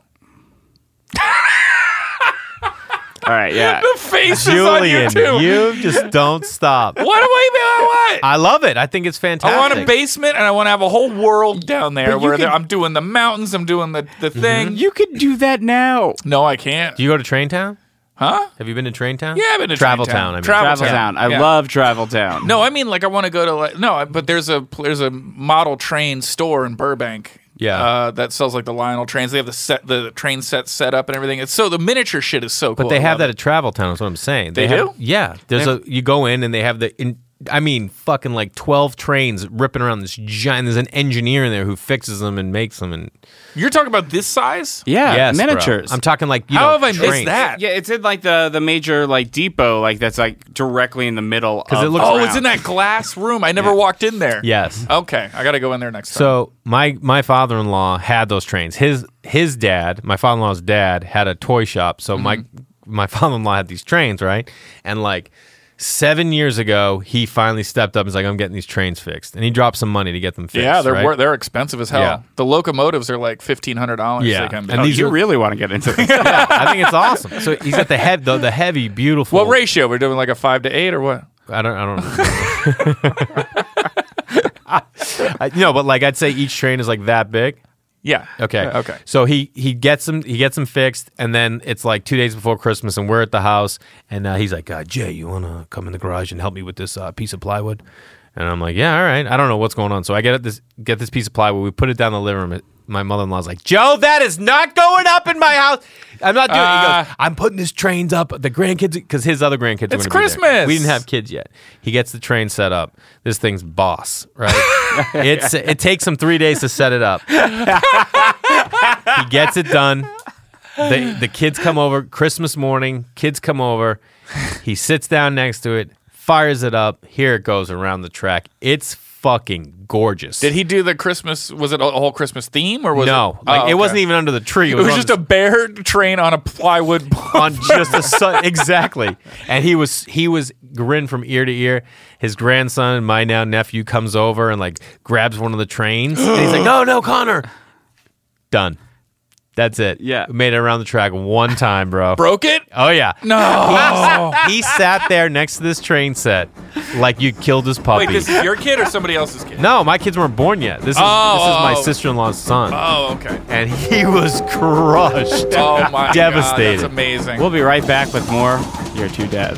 All right, yeah.
The face is on you
Julian,
too.
you just don't stop.
What do I what?
I love it. I think it's fantastic.
I want a basement, and I want to have a whole world down there
But you
where
can-
I'm doing the mountains. I'm doing the the thing.
You could do that now.
No, I can't.
Do you go to Train Town?
Huh?
Have you been to Train Town?
Yeah, I've been to
Travel
Train
Town.
Town.
I mean.
Travel
Travel
Town.
Town. I
Yeah.
love Travel Town.
No, I mean like I want to go to like no, but there's a there's a model train store in Burbank.
Yeah.
uh, that sells like the Lionel trains. They have the set, the train sets set up and everything. It's so the miniature shit is so cool.
But they
I
have
love
that
it.
at Travel Town. Is what I'm saying.
They
have,
do?
Yeah. There's
They
a you go in and they have the in, I mean, fucking like twelve trains ripping around this giant. There's an engineer in there who fixes them and makes them. And
You're talking about this size?
Yeah,
yes, bro.
miniatures.
I'm talking like you
How
know,
have I missed
trains.
that?
Yeah, it's in like the the major like depot, like that's like directly in the middle. Of
it looks-
Oh,
around.
it's in that glass room. I never walked in there.
Yes.
Okay, I got to go in there next time.
So my my father-in-law had those trains. His his dad, my father-in-law's dad, had a toy shop. So my
Mm-hmm.
my father-in-law had these trains, right? And like seven years ago, he finally stepped up and was like, "I'm getting these trains fixed," and he dropped some money to get them fixed.
yeah, they're
right?
wor- they're expensive as hell.
Yeah.
The locomotives are like fifteen hundred dollars.
Yeah.
they can be.
And
Oh,
these
you
are-
really want to get into this?
Yeah, I think it's awesome. So he's got the head, the, the heavy, beautiful.
What ratio? We're doing like a five to eight or what?
I don't. I don't. I, no, but like I'd say each train is like that big.
Yeah.
Okay.
Uh, okay.
So he he gets them he gets them fixed, and then it's like two days before Christmas, and we're at the house, and uh, he's like, uh, "Jay, you wanna come in the garage and help me with this uh, piece of plywood?" And I'm like, "Yeah, all right." I don't know what's going on, so I get this get this piece of plywood. We put it down in the living room. My mother-in-law's like, "Joe, that is not going up in my house. I'm not doing it." He
Uh,
goes, "I'm putting his trains up. The grandkids, because his other grandkids are
It's
gonna be there.
Christmas.
We didn't have kids yet. He gets the train set up. This thing's boss, right? it's it takes him three days to set it up. He gets it done. The the kids come over Christmas morning. Kids come over. He sits down next to it, fires it up. Here it goes around the track. It's fucking gorgeous.
Did he do the Christmas? Was it a whole Christmas theme or was
no,
it?
like
Oh,
it
okay.
wasn't even under the tree.
It was
on
just
the-
a bear train on a plywood.
on just a sun. Exactly. And he was he was grinned from ear to ear. His grandson, my now nephew, comes over and like grabs one of the trains. And he's like, "No, no, Connor." Done. That's it.
Yeah.
We made it around the track one time, bro.
Broke it?
Oh yeah.
No.
He sat there next to this train set like you killed his puppy.
Wait, this is your kid or somebody else's kid?
No, my kids weren't born yet. This is
Oh,
this is my
oh.
sister-in-law's son.
Oh, okay.
And he was crushed.
Oh my
Devastated.
God, that's amazing.
We'll be right back with more Your Two Dads.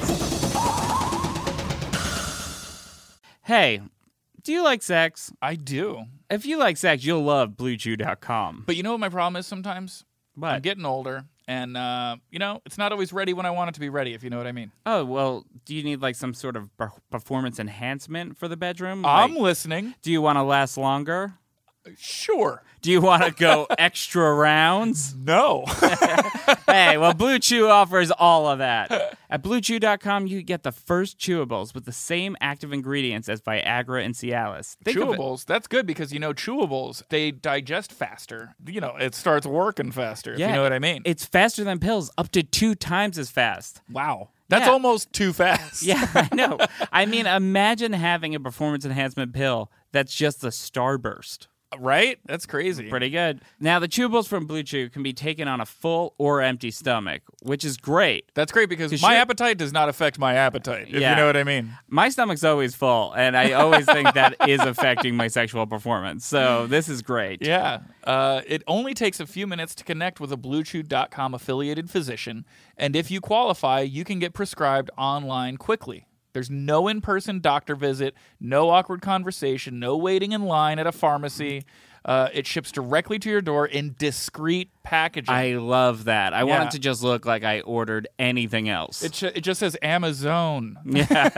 Hey, do you like sex?
I do.
If you like sex, you'll love Blue Chew dot com.
But you know what my problem is sometimes?
What?
I'm getting older, and, uh, you know, it's not always ready when I want it to be ready, if you know what I mean.
Oh, well, do you need like some sort of per- performance enhancement for the bedroom?
I'm
Like,
listening.
do you want to last longer?
Sure.
Do you want to go extra rounds?
No.
Hey, well, Blue Chew offers all of that. At Blue Chew dot com, you get the first chewables with the same active ingredients as Viagra and Cialis. Think of it-
Chewables, that's good because, you know, chewables, they digest faster. You know, it starts working faster, if you know what I mean.
It's faster than pills, up to two times as fast.
Wow. That's
Yeah.
almost too fast.
Yeah, I know. I mean, imagine having a performance enhancement pill that's just a starburst.
Right? That's crazy.
Pretty good. Now, the chewables from Blue Chew can be taken on a full or empty stomach, which is great.
That's great because
'Cause
my
you're-
appetite does not affect my appetite, if
Yeah.
you know what I mean.
My stomach's always full, and I always think that is affecting my sexual performance. So this is great.
Yeah. Uh, it only takes a few minutes to connect with a Blue Chew dot com affiliated physician, and if you qualify, you can get prescribed online quickly. There's no in-person doctor visit, no awkward conversation, no waiting in line at a pharmacy. Uh, it ships directly to your door in discreet packaging.
I love that. I want
Yeah.
it to just look like I ordered anything else.
It, sh- it just says Amazon.
yeah.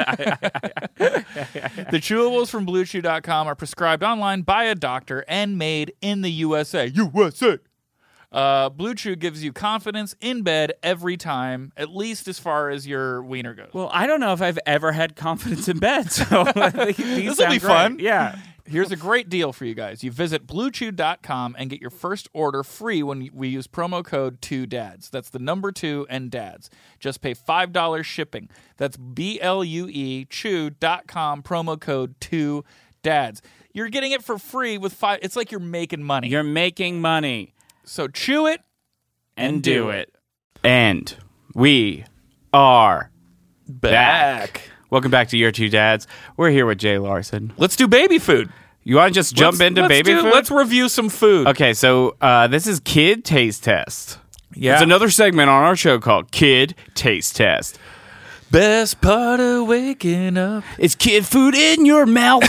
The chewables from Blue Chew dot com are prescribed online by a doctor and made in the U S A. U S A! Uh, Blue Chew gives you confidence in bed every time, at least as far as your wiener goes.
Well, I don't know if I've ever had confidence in bed, so these
This'll
sound
be
great.
fun.
Yeah.
Here's a great deal for you guys. You visit Blue Chew dot com and get your first order free when we use promo code two dads. That's the number two and dads. Just pay five dollars shipping. That's B L U E chew dot com, promo code two dads. You're getting it for free with five. It's like you're making money.
You're making money.
So chew it
And,
and
do
do
it. And we are
back.
back. Welcome back to Your Two Dads. We're here with Jay Larson.
Let's do baby food.
You want to just jump
Let's-
into
let's
baby
do-
food?
Let's review some food.
Okay, so uh, this is Kid Taste Test.
Yeah.
It's another segment on our show called Kid Taste Test.
Best part of waking up.
It's kid food in your mouth.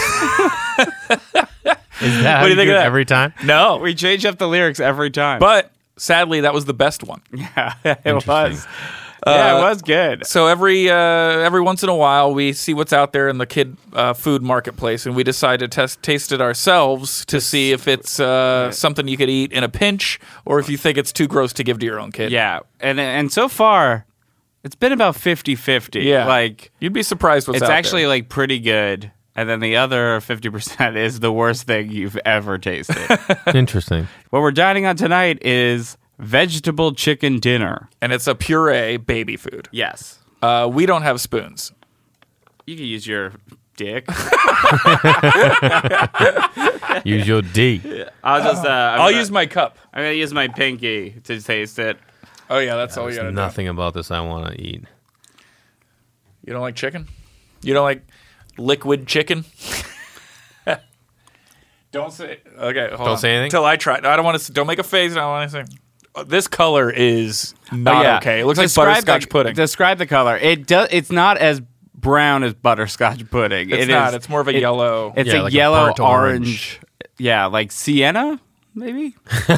Is that how
What do you
you
think
do
of
it
that?
every time?
No.
We change up the lyrics every time.
But sadly, that was the best one.
yeah, it was. yeah, it was good.
So every uh, every once in a while, we see what's out there in the kid uh, food marketplace, and we decide to test taste it ourselves to see if it's uh, something you could eat in a pinch, or if you think it's too gross to give to your own kid.
Yeah, and and so far, it's been about fifty-fifty.
Yeah,
like
you'd be surprised what's
it's
out
actually
there.
like pretty good. And then the other fifty percent is the worst thing you've ever tasted.
Interesting.
What we're dining on tonight is vegetable chicken dinner.
And it's a puree baby food.
Yes.
Uh, we don't have spoons.
You can use your dick.
Use your D.
I'll just. Uh, I'm
I'll
gonna,
use my cup.
I'm gonna use my pinky to taste it.
Oh yeah, that's all you
There's
gotta
nothing about this I want to eat.
do. You don't like chicken? You don't like liquid chicken? Don't say. Okay, hold
Don't
on.
say anything?
Until I try. I don't want to. Don't make a face. I don't want to say. Uh, This color is not
Oh, yeah.
okay. It looks
Describe
like butterscotch
the,
pudding.
Describe the color. It does. It's not as brown as butterscotch pudding.
It's
It
not.
is-
It's more of a
it-
yellow.
It's
Yeah,
a
like a
yellow
burnt
orange.
orange.
Yeah, like sienna, maybe.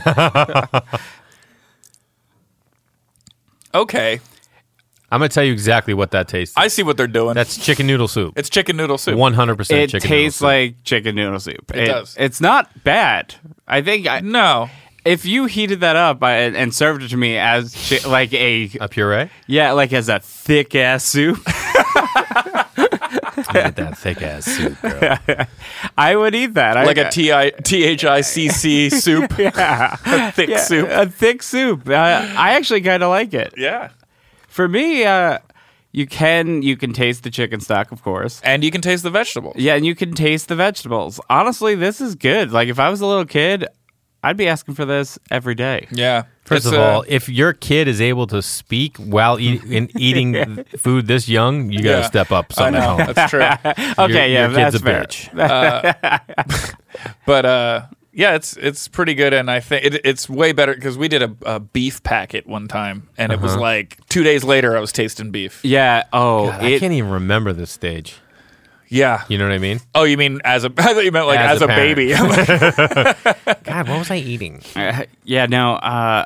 Okay,
I'm going to tell you exactly what that tastes like.
I see what they're doing.
That's chicken noodle soup.
it's chicken noodle soup.
one hundred percent
It
chicken
tastes
noodle soup.
like chicken noodle soup.
It does.
It's not bad. I think I,
No,
if you heated that up I, and served it to me as chi- like a
A puree?
yeah, like as a thick ass soup,
Get that thick ass soup, girl.
I would eat that.
like
I,
a T I T H I C C soup,
yeah,
a thick
yeah,
soup.
a thick soup. Uh, I actually kind of like it.
Yeah,
For me, uh, you can you can taste the chicken stock, of course.
and you can taste the vegetables.
Yeah, and you can taste the vegetables. Honestly, this is good. Like if I was a little kid, I'd be asking for this every day.
Yeah.
First
It's,
of
uh,
all, if your kid is able to speak while eat, in eating food this young, you got to
Yeah.
step up
I
some at
know
home.
that's true.
Okay,
Your-
yeah,
your kid's
that's
a
fair.
bitch.
But uh, yeah, it's it's pretty good, and I think it, it's way better because we did a, a beef packet one time, and it was like two days later I was tasting beef.
Yeah. Oh,
God, I
it,
can't even remember this stage.
Yeah.
You know what I mean?
Oh, you mean as a? I thought you meant like
As
as,
a
a, baby. I'm like,
God, what was I eating?
Uh, yeah, no. Uh,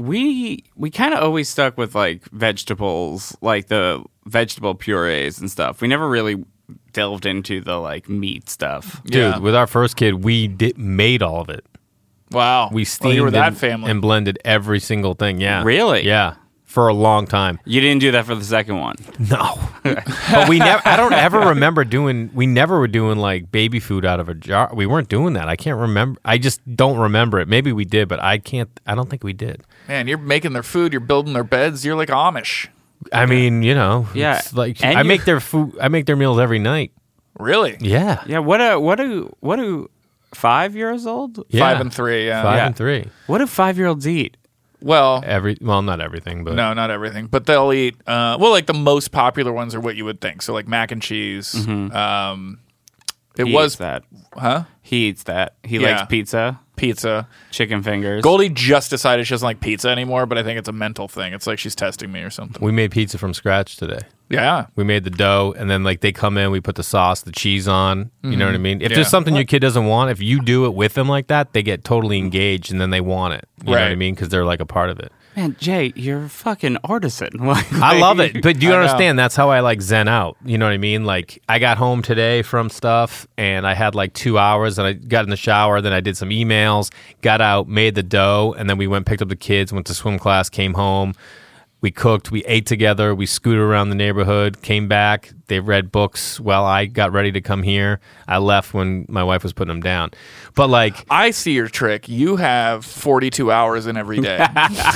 we we kind of always stuck with like vegetables, like the vegetable purees and stuff. We never really delved into the like meat stuff.
Dude,
Yeah.
with our first kid, we did, made all of it.
wow.
We
Well,
steamed
you were that
and,
family.
and blended every single thing. Yeah.
Really?
Yeah. For a long time.
You didn't do that for the second one.
No. But we never I don't ever remember doing we never were doing like baby food out of a jar. We weren't doing that. I can't remember. I just don't remember it. Maybe we did, but I can't I don't think we did.
Man, you're making their food. You're building their beds. You're like Amish.
I mean, you know,
Yeah.
it's like
And
I
you-
make their food I make their meals every night.
Really?
Yeah.
Yeah. What do what do what do five years old?
Yeah.
Five and three. Yeah.
Five
Yeah.
and three.
What do five year olds eat?
Well,
Every well, not everything, but
no, not everything, but they'll eat. Uh, well, like the most popular ones are what you would think. So like mac and cheese. Um, it
He
was
eats that.
huh?
He eats that. He
Yeah.
likes pizza,
Pizza.
chicken fingers.
Goldie just decided she doesn't like pizza anymore, but I think it's a mental thing. It's like she's testing me or something.
we made pizza from scratch today.
Yeah.
We made the dough, and then like they come in, we put the sauce, the cheese on. You know what I mean? If
Yeah.
there's something your kid doesn't want, if you do it with them like that, they get totally engaged, and then they want it. You know what I
Right.
mean? Because they're like a part of it.
Man, Jay, you're a fucking artisan. Like,
I love it, but do you
I know.
understand? That's how I like zen out. You know what I mean? Like I got home today from stuff, and I had like two hours, and I got in the shower, then I did some emails, got out, made the dough, and then we went picked up the kids, went to swim class, came home. We cooked, we ate together, we scooted around the neighborhood, came back, they read books while I got ready to come here. I left when my wife was putting them down. But like,
I see your trick. You have forty-two hours in every day.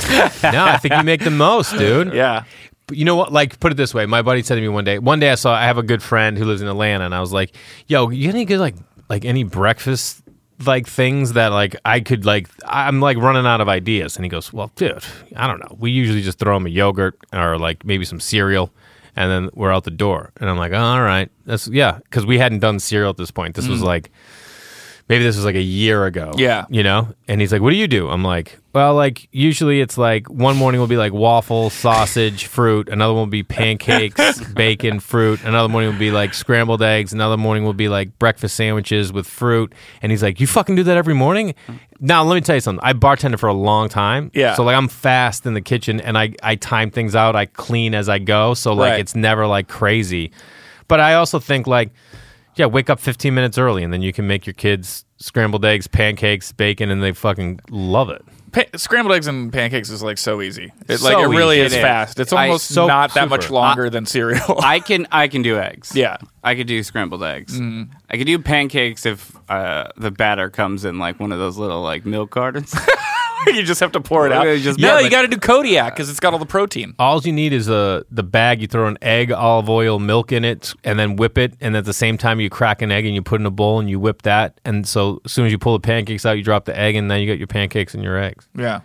no, I think you make the most, dude.
yeah.
But you know what? Like, put it this way. My buddy said to me one day, one day I saw, I have a good friend who lives in Atlanta, and I was like, yo, you got any good, like, like any breakfast like things that like I could like I'm like running out of ideas. And he goes, well, dude, I don't know, we usually just throw him a yogurt or like maybe some cereal, and then we're out the door. And I'm like, oh, all right, that's yeah, because we hadn't done cereal at this point. This was like maybe this was like a year ago.
Yeah.
You know? And he's like, what do you do? I'm like, well, like, usually it's like one morning will be like waffle, sausage, fruit. Another one will be pancakes, bacon, fruit. Another morning will be like scrambled eggs. Another morning will be like breakfast sandwiches with fruit. And he's like, you fucking do that every morning? Now, let me tell you something. I bartended for a long time.
Yeah.
So, like, I'm fast in the kitchen, and I, I time things out. I clean as I go. So, like,
Right.
it's never, like, crazy. But I also think, like, yeah, wake up fifteen minutes early, and then you can make your kids scrambled eggs, pancakes, bacon, and they fucking love it.
Pa- scrambled eggs and pancakes is like so easy. It,
So
like it really
easy.
is
It is.
fast. It's
I-
almost
so
not that much
super.
longer than cereal.
I can I can do eggs.
Yeah.
I could do scrambled eggs. I could do pancakes if uh, the batter comes in like one of those little like milk cartons.
You just have to pour it out.
Yeah, just-
no,
yeah,
you
but-
got to do Kodiak because it's got all the protein.
All you need is a the bag. You throw an egg, olive oil, milk in it, and then whip it. And at the same time, you crack an egg and you put it in a bowl and you whip that. And so as soon as you pull the pancakes out, you drop the egg, and now you got your pancakes and your eggs.
Yeah,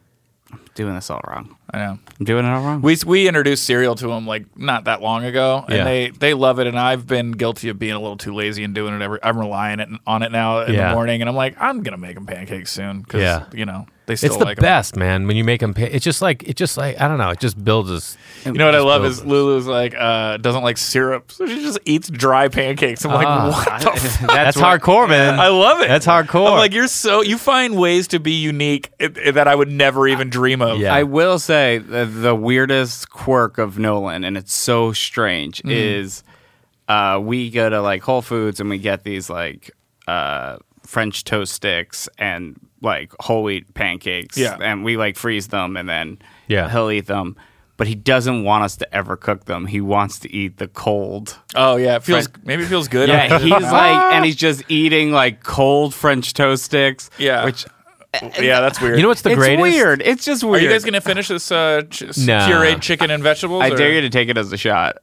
Doing this all wrong.
I know.
I'm doing it all wrong.
We we introduced cereal to them like not that long ago, and
Yeah.
they, they love it. And I've been guilty of being a little too lazy and doing it every. I'm relying it, on it now in
Yeah.
the morning, and I'm like, I'm gonna make them pancakes soon because
Yeah.
you know they still
It's the
like 'em.
best, man. When you make them, it's just like it just like I don't know. It just builds us.
You know what I
just
love
builds
is
us.
Lulu's like uh, doesn't like syrup, so she just eats dry pancakes. I'm like,
Ah.
what the fuck?
That's
what-
hardcore, man.
I love it.
That's hardcore.
I'm like, you're so you find ways to be unique i- i- that I would never even dream of.
Yeah.
I will say the, the weirdest quirk of Nolan, and it's so strange, is uh, we go to like Whole Foods and we get these like uh, French toast sticks and like whole wheat pancakes.
Yeah.
And we like freeze them and then
Yeah.
he'll eat them. But he doesn't want us to ever cook them. He wants to eat the cold.
Oh yeah, it feels
French-
maybe it feels good.
Yeah, he's like, and he's just eating like cold French toast sticks.
Yeah.
Which
yeah, that's weird.
You know what's the
it's
greatest?
weird. It's just
Are
weird.
you guys gonna finish this uh, ch-
Nah.
pureed chicken and vegetables?
I
or-
dare you to take it as a shot.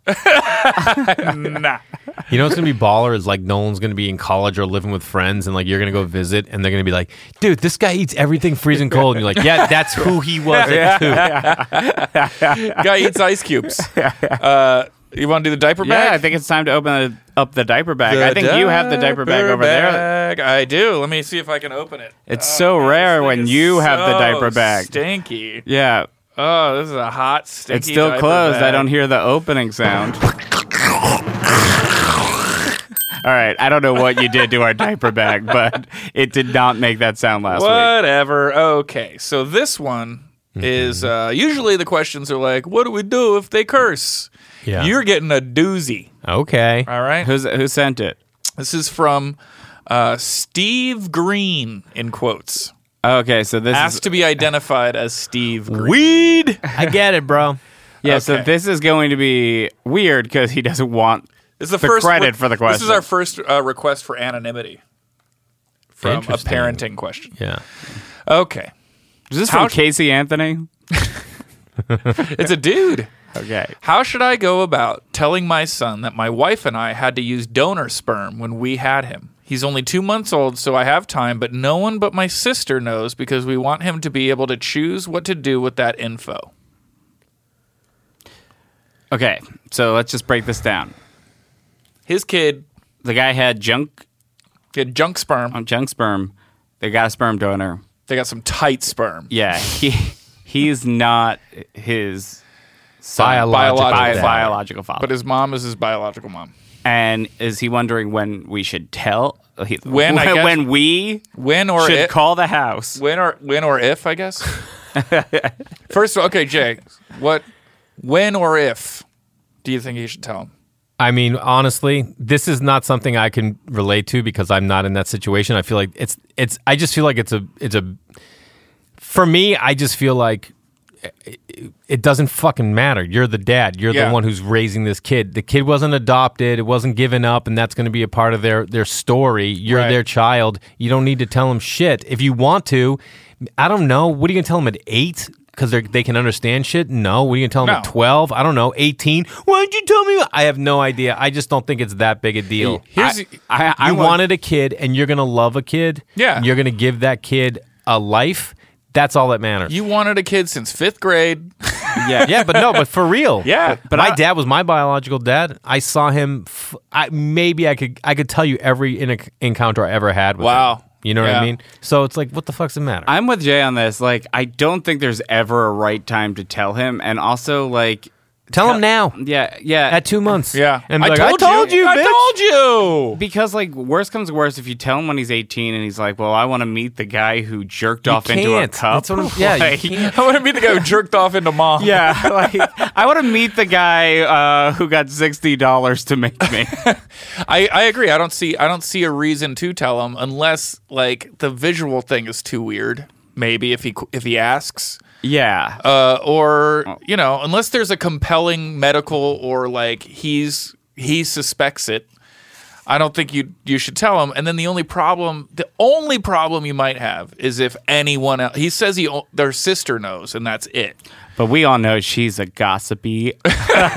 Nah.
You know what's gonna be baller is like Nolan's gonna be in college or living with friends, and like you're gonna go visit, and they're gonna be like, "Dude, this guy eats everything freezing cold." And you're like, "Yeah, that's who he was at two."
Guy eats ice cubes. Uh, you want to do the diaper bag?
Yeah, I think it's time to open the, up the diaper bag.
The
I think you have the diaper bag over there.
bag. I do. Let me see if I can open it.
It's
Oh,
so
man,
rare
this
when
thing is
you have the
so
diaper bag.
Stinky.
Yeah,
Oh, this is a hot, stinky.
it's still
diaper
closed. I
bag.
don't hear the opening sound. All right, I don't know what you did to our diaper bag, but it did not make that sound last week.
Whatever. Okay, so this one is uh, usually the questions are like, "What do we do if they curse?"
Yeah.
You're getting a doozy.
Okay.
All right.
Who's who sent it?
This is from uh, Steve Green in quotes.
Okay, so this
Asked
is
to be identified as Steve Green.
Weed. I get it, bro.
yeah. So
okay.
this is going to be weird because he doesn't want
This is the,
the
first
credit for the
This is
question.
our first uh, request for anonymity from a
Interesting.
parenting question.
Yeah.
Okay,
Is this
How-
from Casey Anthony?
it's a dude.
Okay.
How should I go about telling my son that my wife and I had to use donor sperm when we had him? He's only two months old, so I have time, but no one but my sister knows because we want him to be able to choose what to do with that info.
Okay, so let's just break this down.
His kid
The guy had junk
had junk sperm.
um, junk sperm. They got a sperm donor.
They got some tight sperm.
Yeah, he he's not his son,
Biological
bi-
dad.
biological father.
But his mom is his biological mom.
And is he wondering when we should tell? he-
When, I guess-
when we
When or
should
if,
call the house?
when or when or if, I guess. First of all, okay, Jay, what when or if do you think he should tell him?
I mean, honestly, this is not something I can relate to because I'm not in that situation. I feel like it's it's. I just feel like it's a it's a. For me, I just feel like it, it doesn't fucking matter. You're the dad. You're
Yeah.
the one who's raising this kid. The kid wasn't adopted. It wasn't given up, and that's going to be a part of their their story. You're
Right.
their child. You don't need to tell them shit. If you want to, I don't know. What are you going to tell them at eight? Because they can understand shit? No. What are you going to tell them
No.
at twelve? I don't know. eighteen? Why'd you tell me? I have no idea. I just don't think it's that big a deal.
Here's
I, I
you
want-
wanted a kid, and you're going to love a kid.
Yeah.
And you're going to give that kid a life. That's all that matters.
you wanted a kid since fifth grade.
Yeah.
Yeah, but no, but for real.
Yeah.
But my I, dad was my biological dad. I saw him. F- I, maybe I could I could tell you every in- encounter I ever had with
wow.
him. You know
yeah.
what I mean? So it's like, what the fuck's the matter?
I'm with Jay on this. Like, I don't think there's ever a right time to tell him. And also, like...
Tell him now.
Yeah, yeah.
At two months.
Yeah.
And
I,
like,
told
I told you,
you
bitch.
I told you.
Because, like, worst comes to worst, if you tell him when he's eighteen and he's like, well, I want to meet the guy who jerked
You
off into a
can't.
cup.
That's what I'm- yeah, you
like,
can't.
I want to meet the guy who jerked off into mom.
Yeah, like, I want to meet the guy uh, who got sixty dollars to make me.
I, I agree. I don't see I don't see a reason to tell him unless like the visual thing is too weird. Maybe if he if he asks.
Yeah.
Uh, or you know, unless there's a compelling medical or like he's he suspects it, I don't think you you should tell him. And then the only problem, the only problem you might have is if anyone else. He says he their sister knows, and that's it.
But we all know she's a gossipy.
But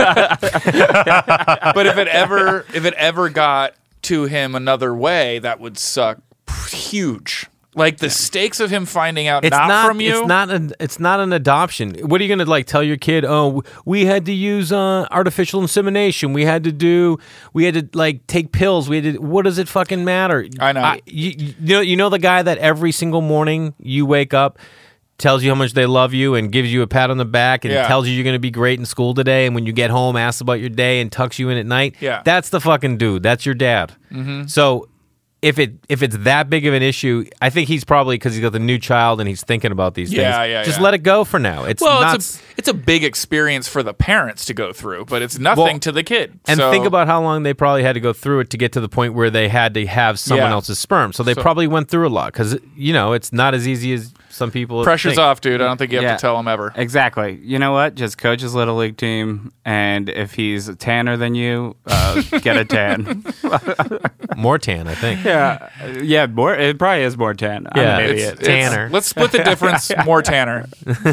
if it ever if it ever got to him another way, that would suck huge. Like the stakes of him finding out
It's
not,
not
from you.
It's not an. It's not an adoption. What are you going to like tell your kid? Oh, we had to use uh, artificial insemination. We had to do. We had to like take pills. We had to. What does it fucking matter?
I know.
you, you know. You know the guy that every single morning you wake up, tells you how much they love you and gives you a pat on the back and
Yeah.
tells you you're going to be great in school today. And when you get home, asks about your day and tucks you in at night.
Yeah.
That's the fucking dude. That's your dad. Mm-hmm. So. If it if it's that big of an issue, I think he's probably because he's got the new child and he's thinking about these
Yeah,
things.
yeah,
Just
yeah.
let it go for now. It's
well,
not.
it's a it's a big experience for the parents to go through, but it's nothing
Well,
to the kid.
and
So-
think about how long they probably had to go through it to get to the point where they had to have someone
Yeah.
else's sperm. So they
So-
probably went through a lot because you know it's not as easy as some people.
pressure's
think.
off, dude. I don't think you have
Yeah.
to tell him ever.
Exactly. You know what? Just coach his little league team, and if he's tanner than you, uh, get a tan.
More tan, I think.
yeah, yeah. More. It probably is more tan. I'm
Yeah,
an
it's-
idiot.
Tanner.
Let's split the difference. More Tanner.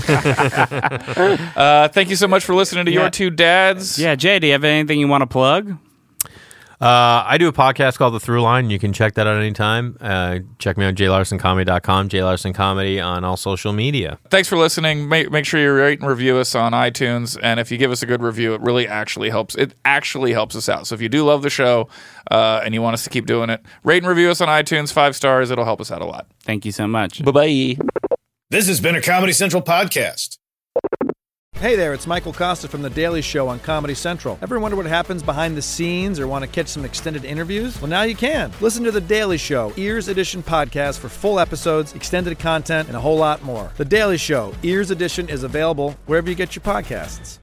uh, thank you so much for listening to
Yeah.
Your Two Dads.
Yeah, Jay, do you have anything you want to plug?
Uh, I do a podcast called The Through Line. You can check that out anytime. Uh, check me out, j larson comedy dot com, J Larson Comedy on all social media.
Thanks for listening. Make, make sure you rate and review us on iTunes. And if you give us a good review, it really actually helps. It actually helps us out. So if you do love the show uh, and you want us to keep doing it, rate and review us on iTunes, five stars. It'll help us out a lot.
Thank you so much.
Bye-bye.
This has been a Comedy Central podcast.
Hey there, it's Michael Costa from The Daily Show on Comedy Central. Ever wonder what happens behind the scenes or want to catch some extended interviews? Well, now you can. Listen to The Daily Show, Ears Edition podcast for full episodes, extended content, and a whole lot more. The Daily Show, Ears Edition is available wherever you get your podcasts.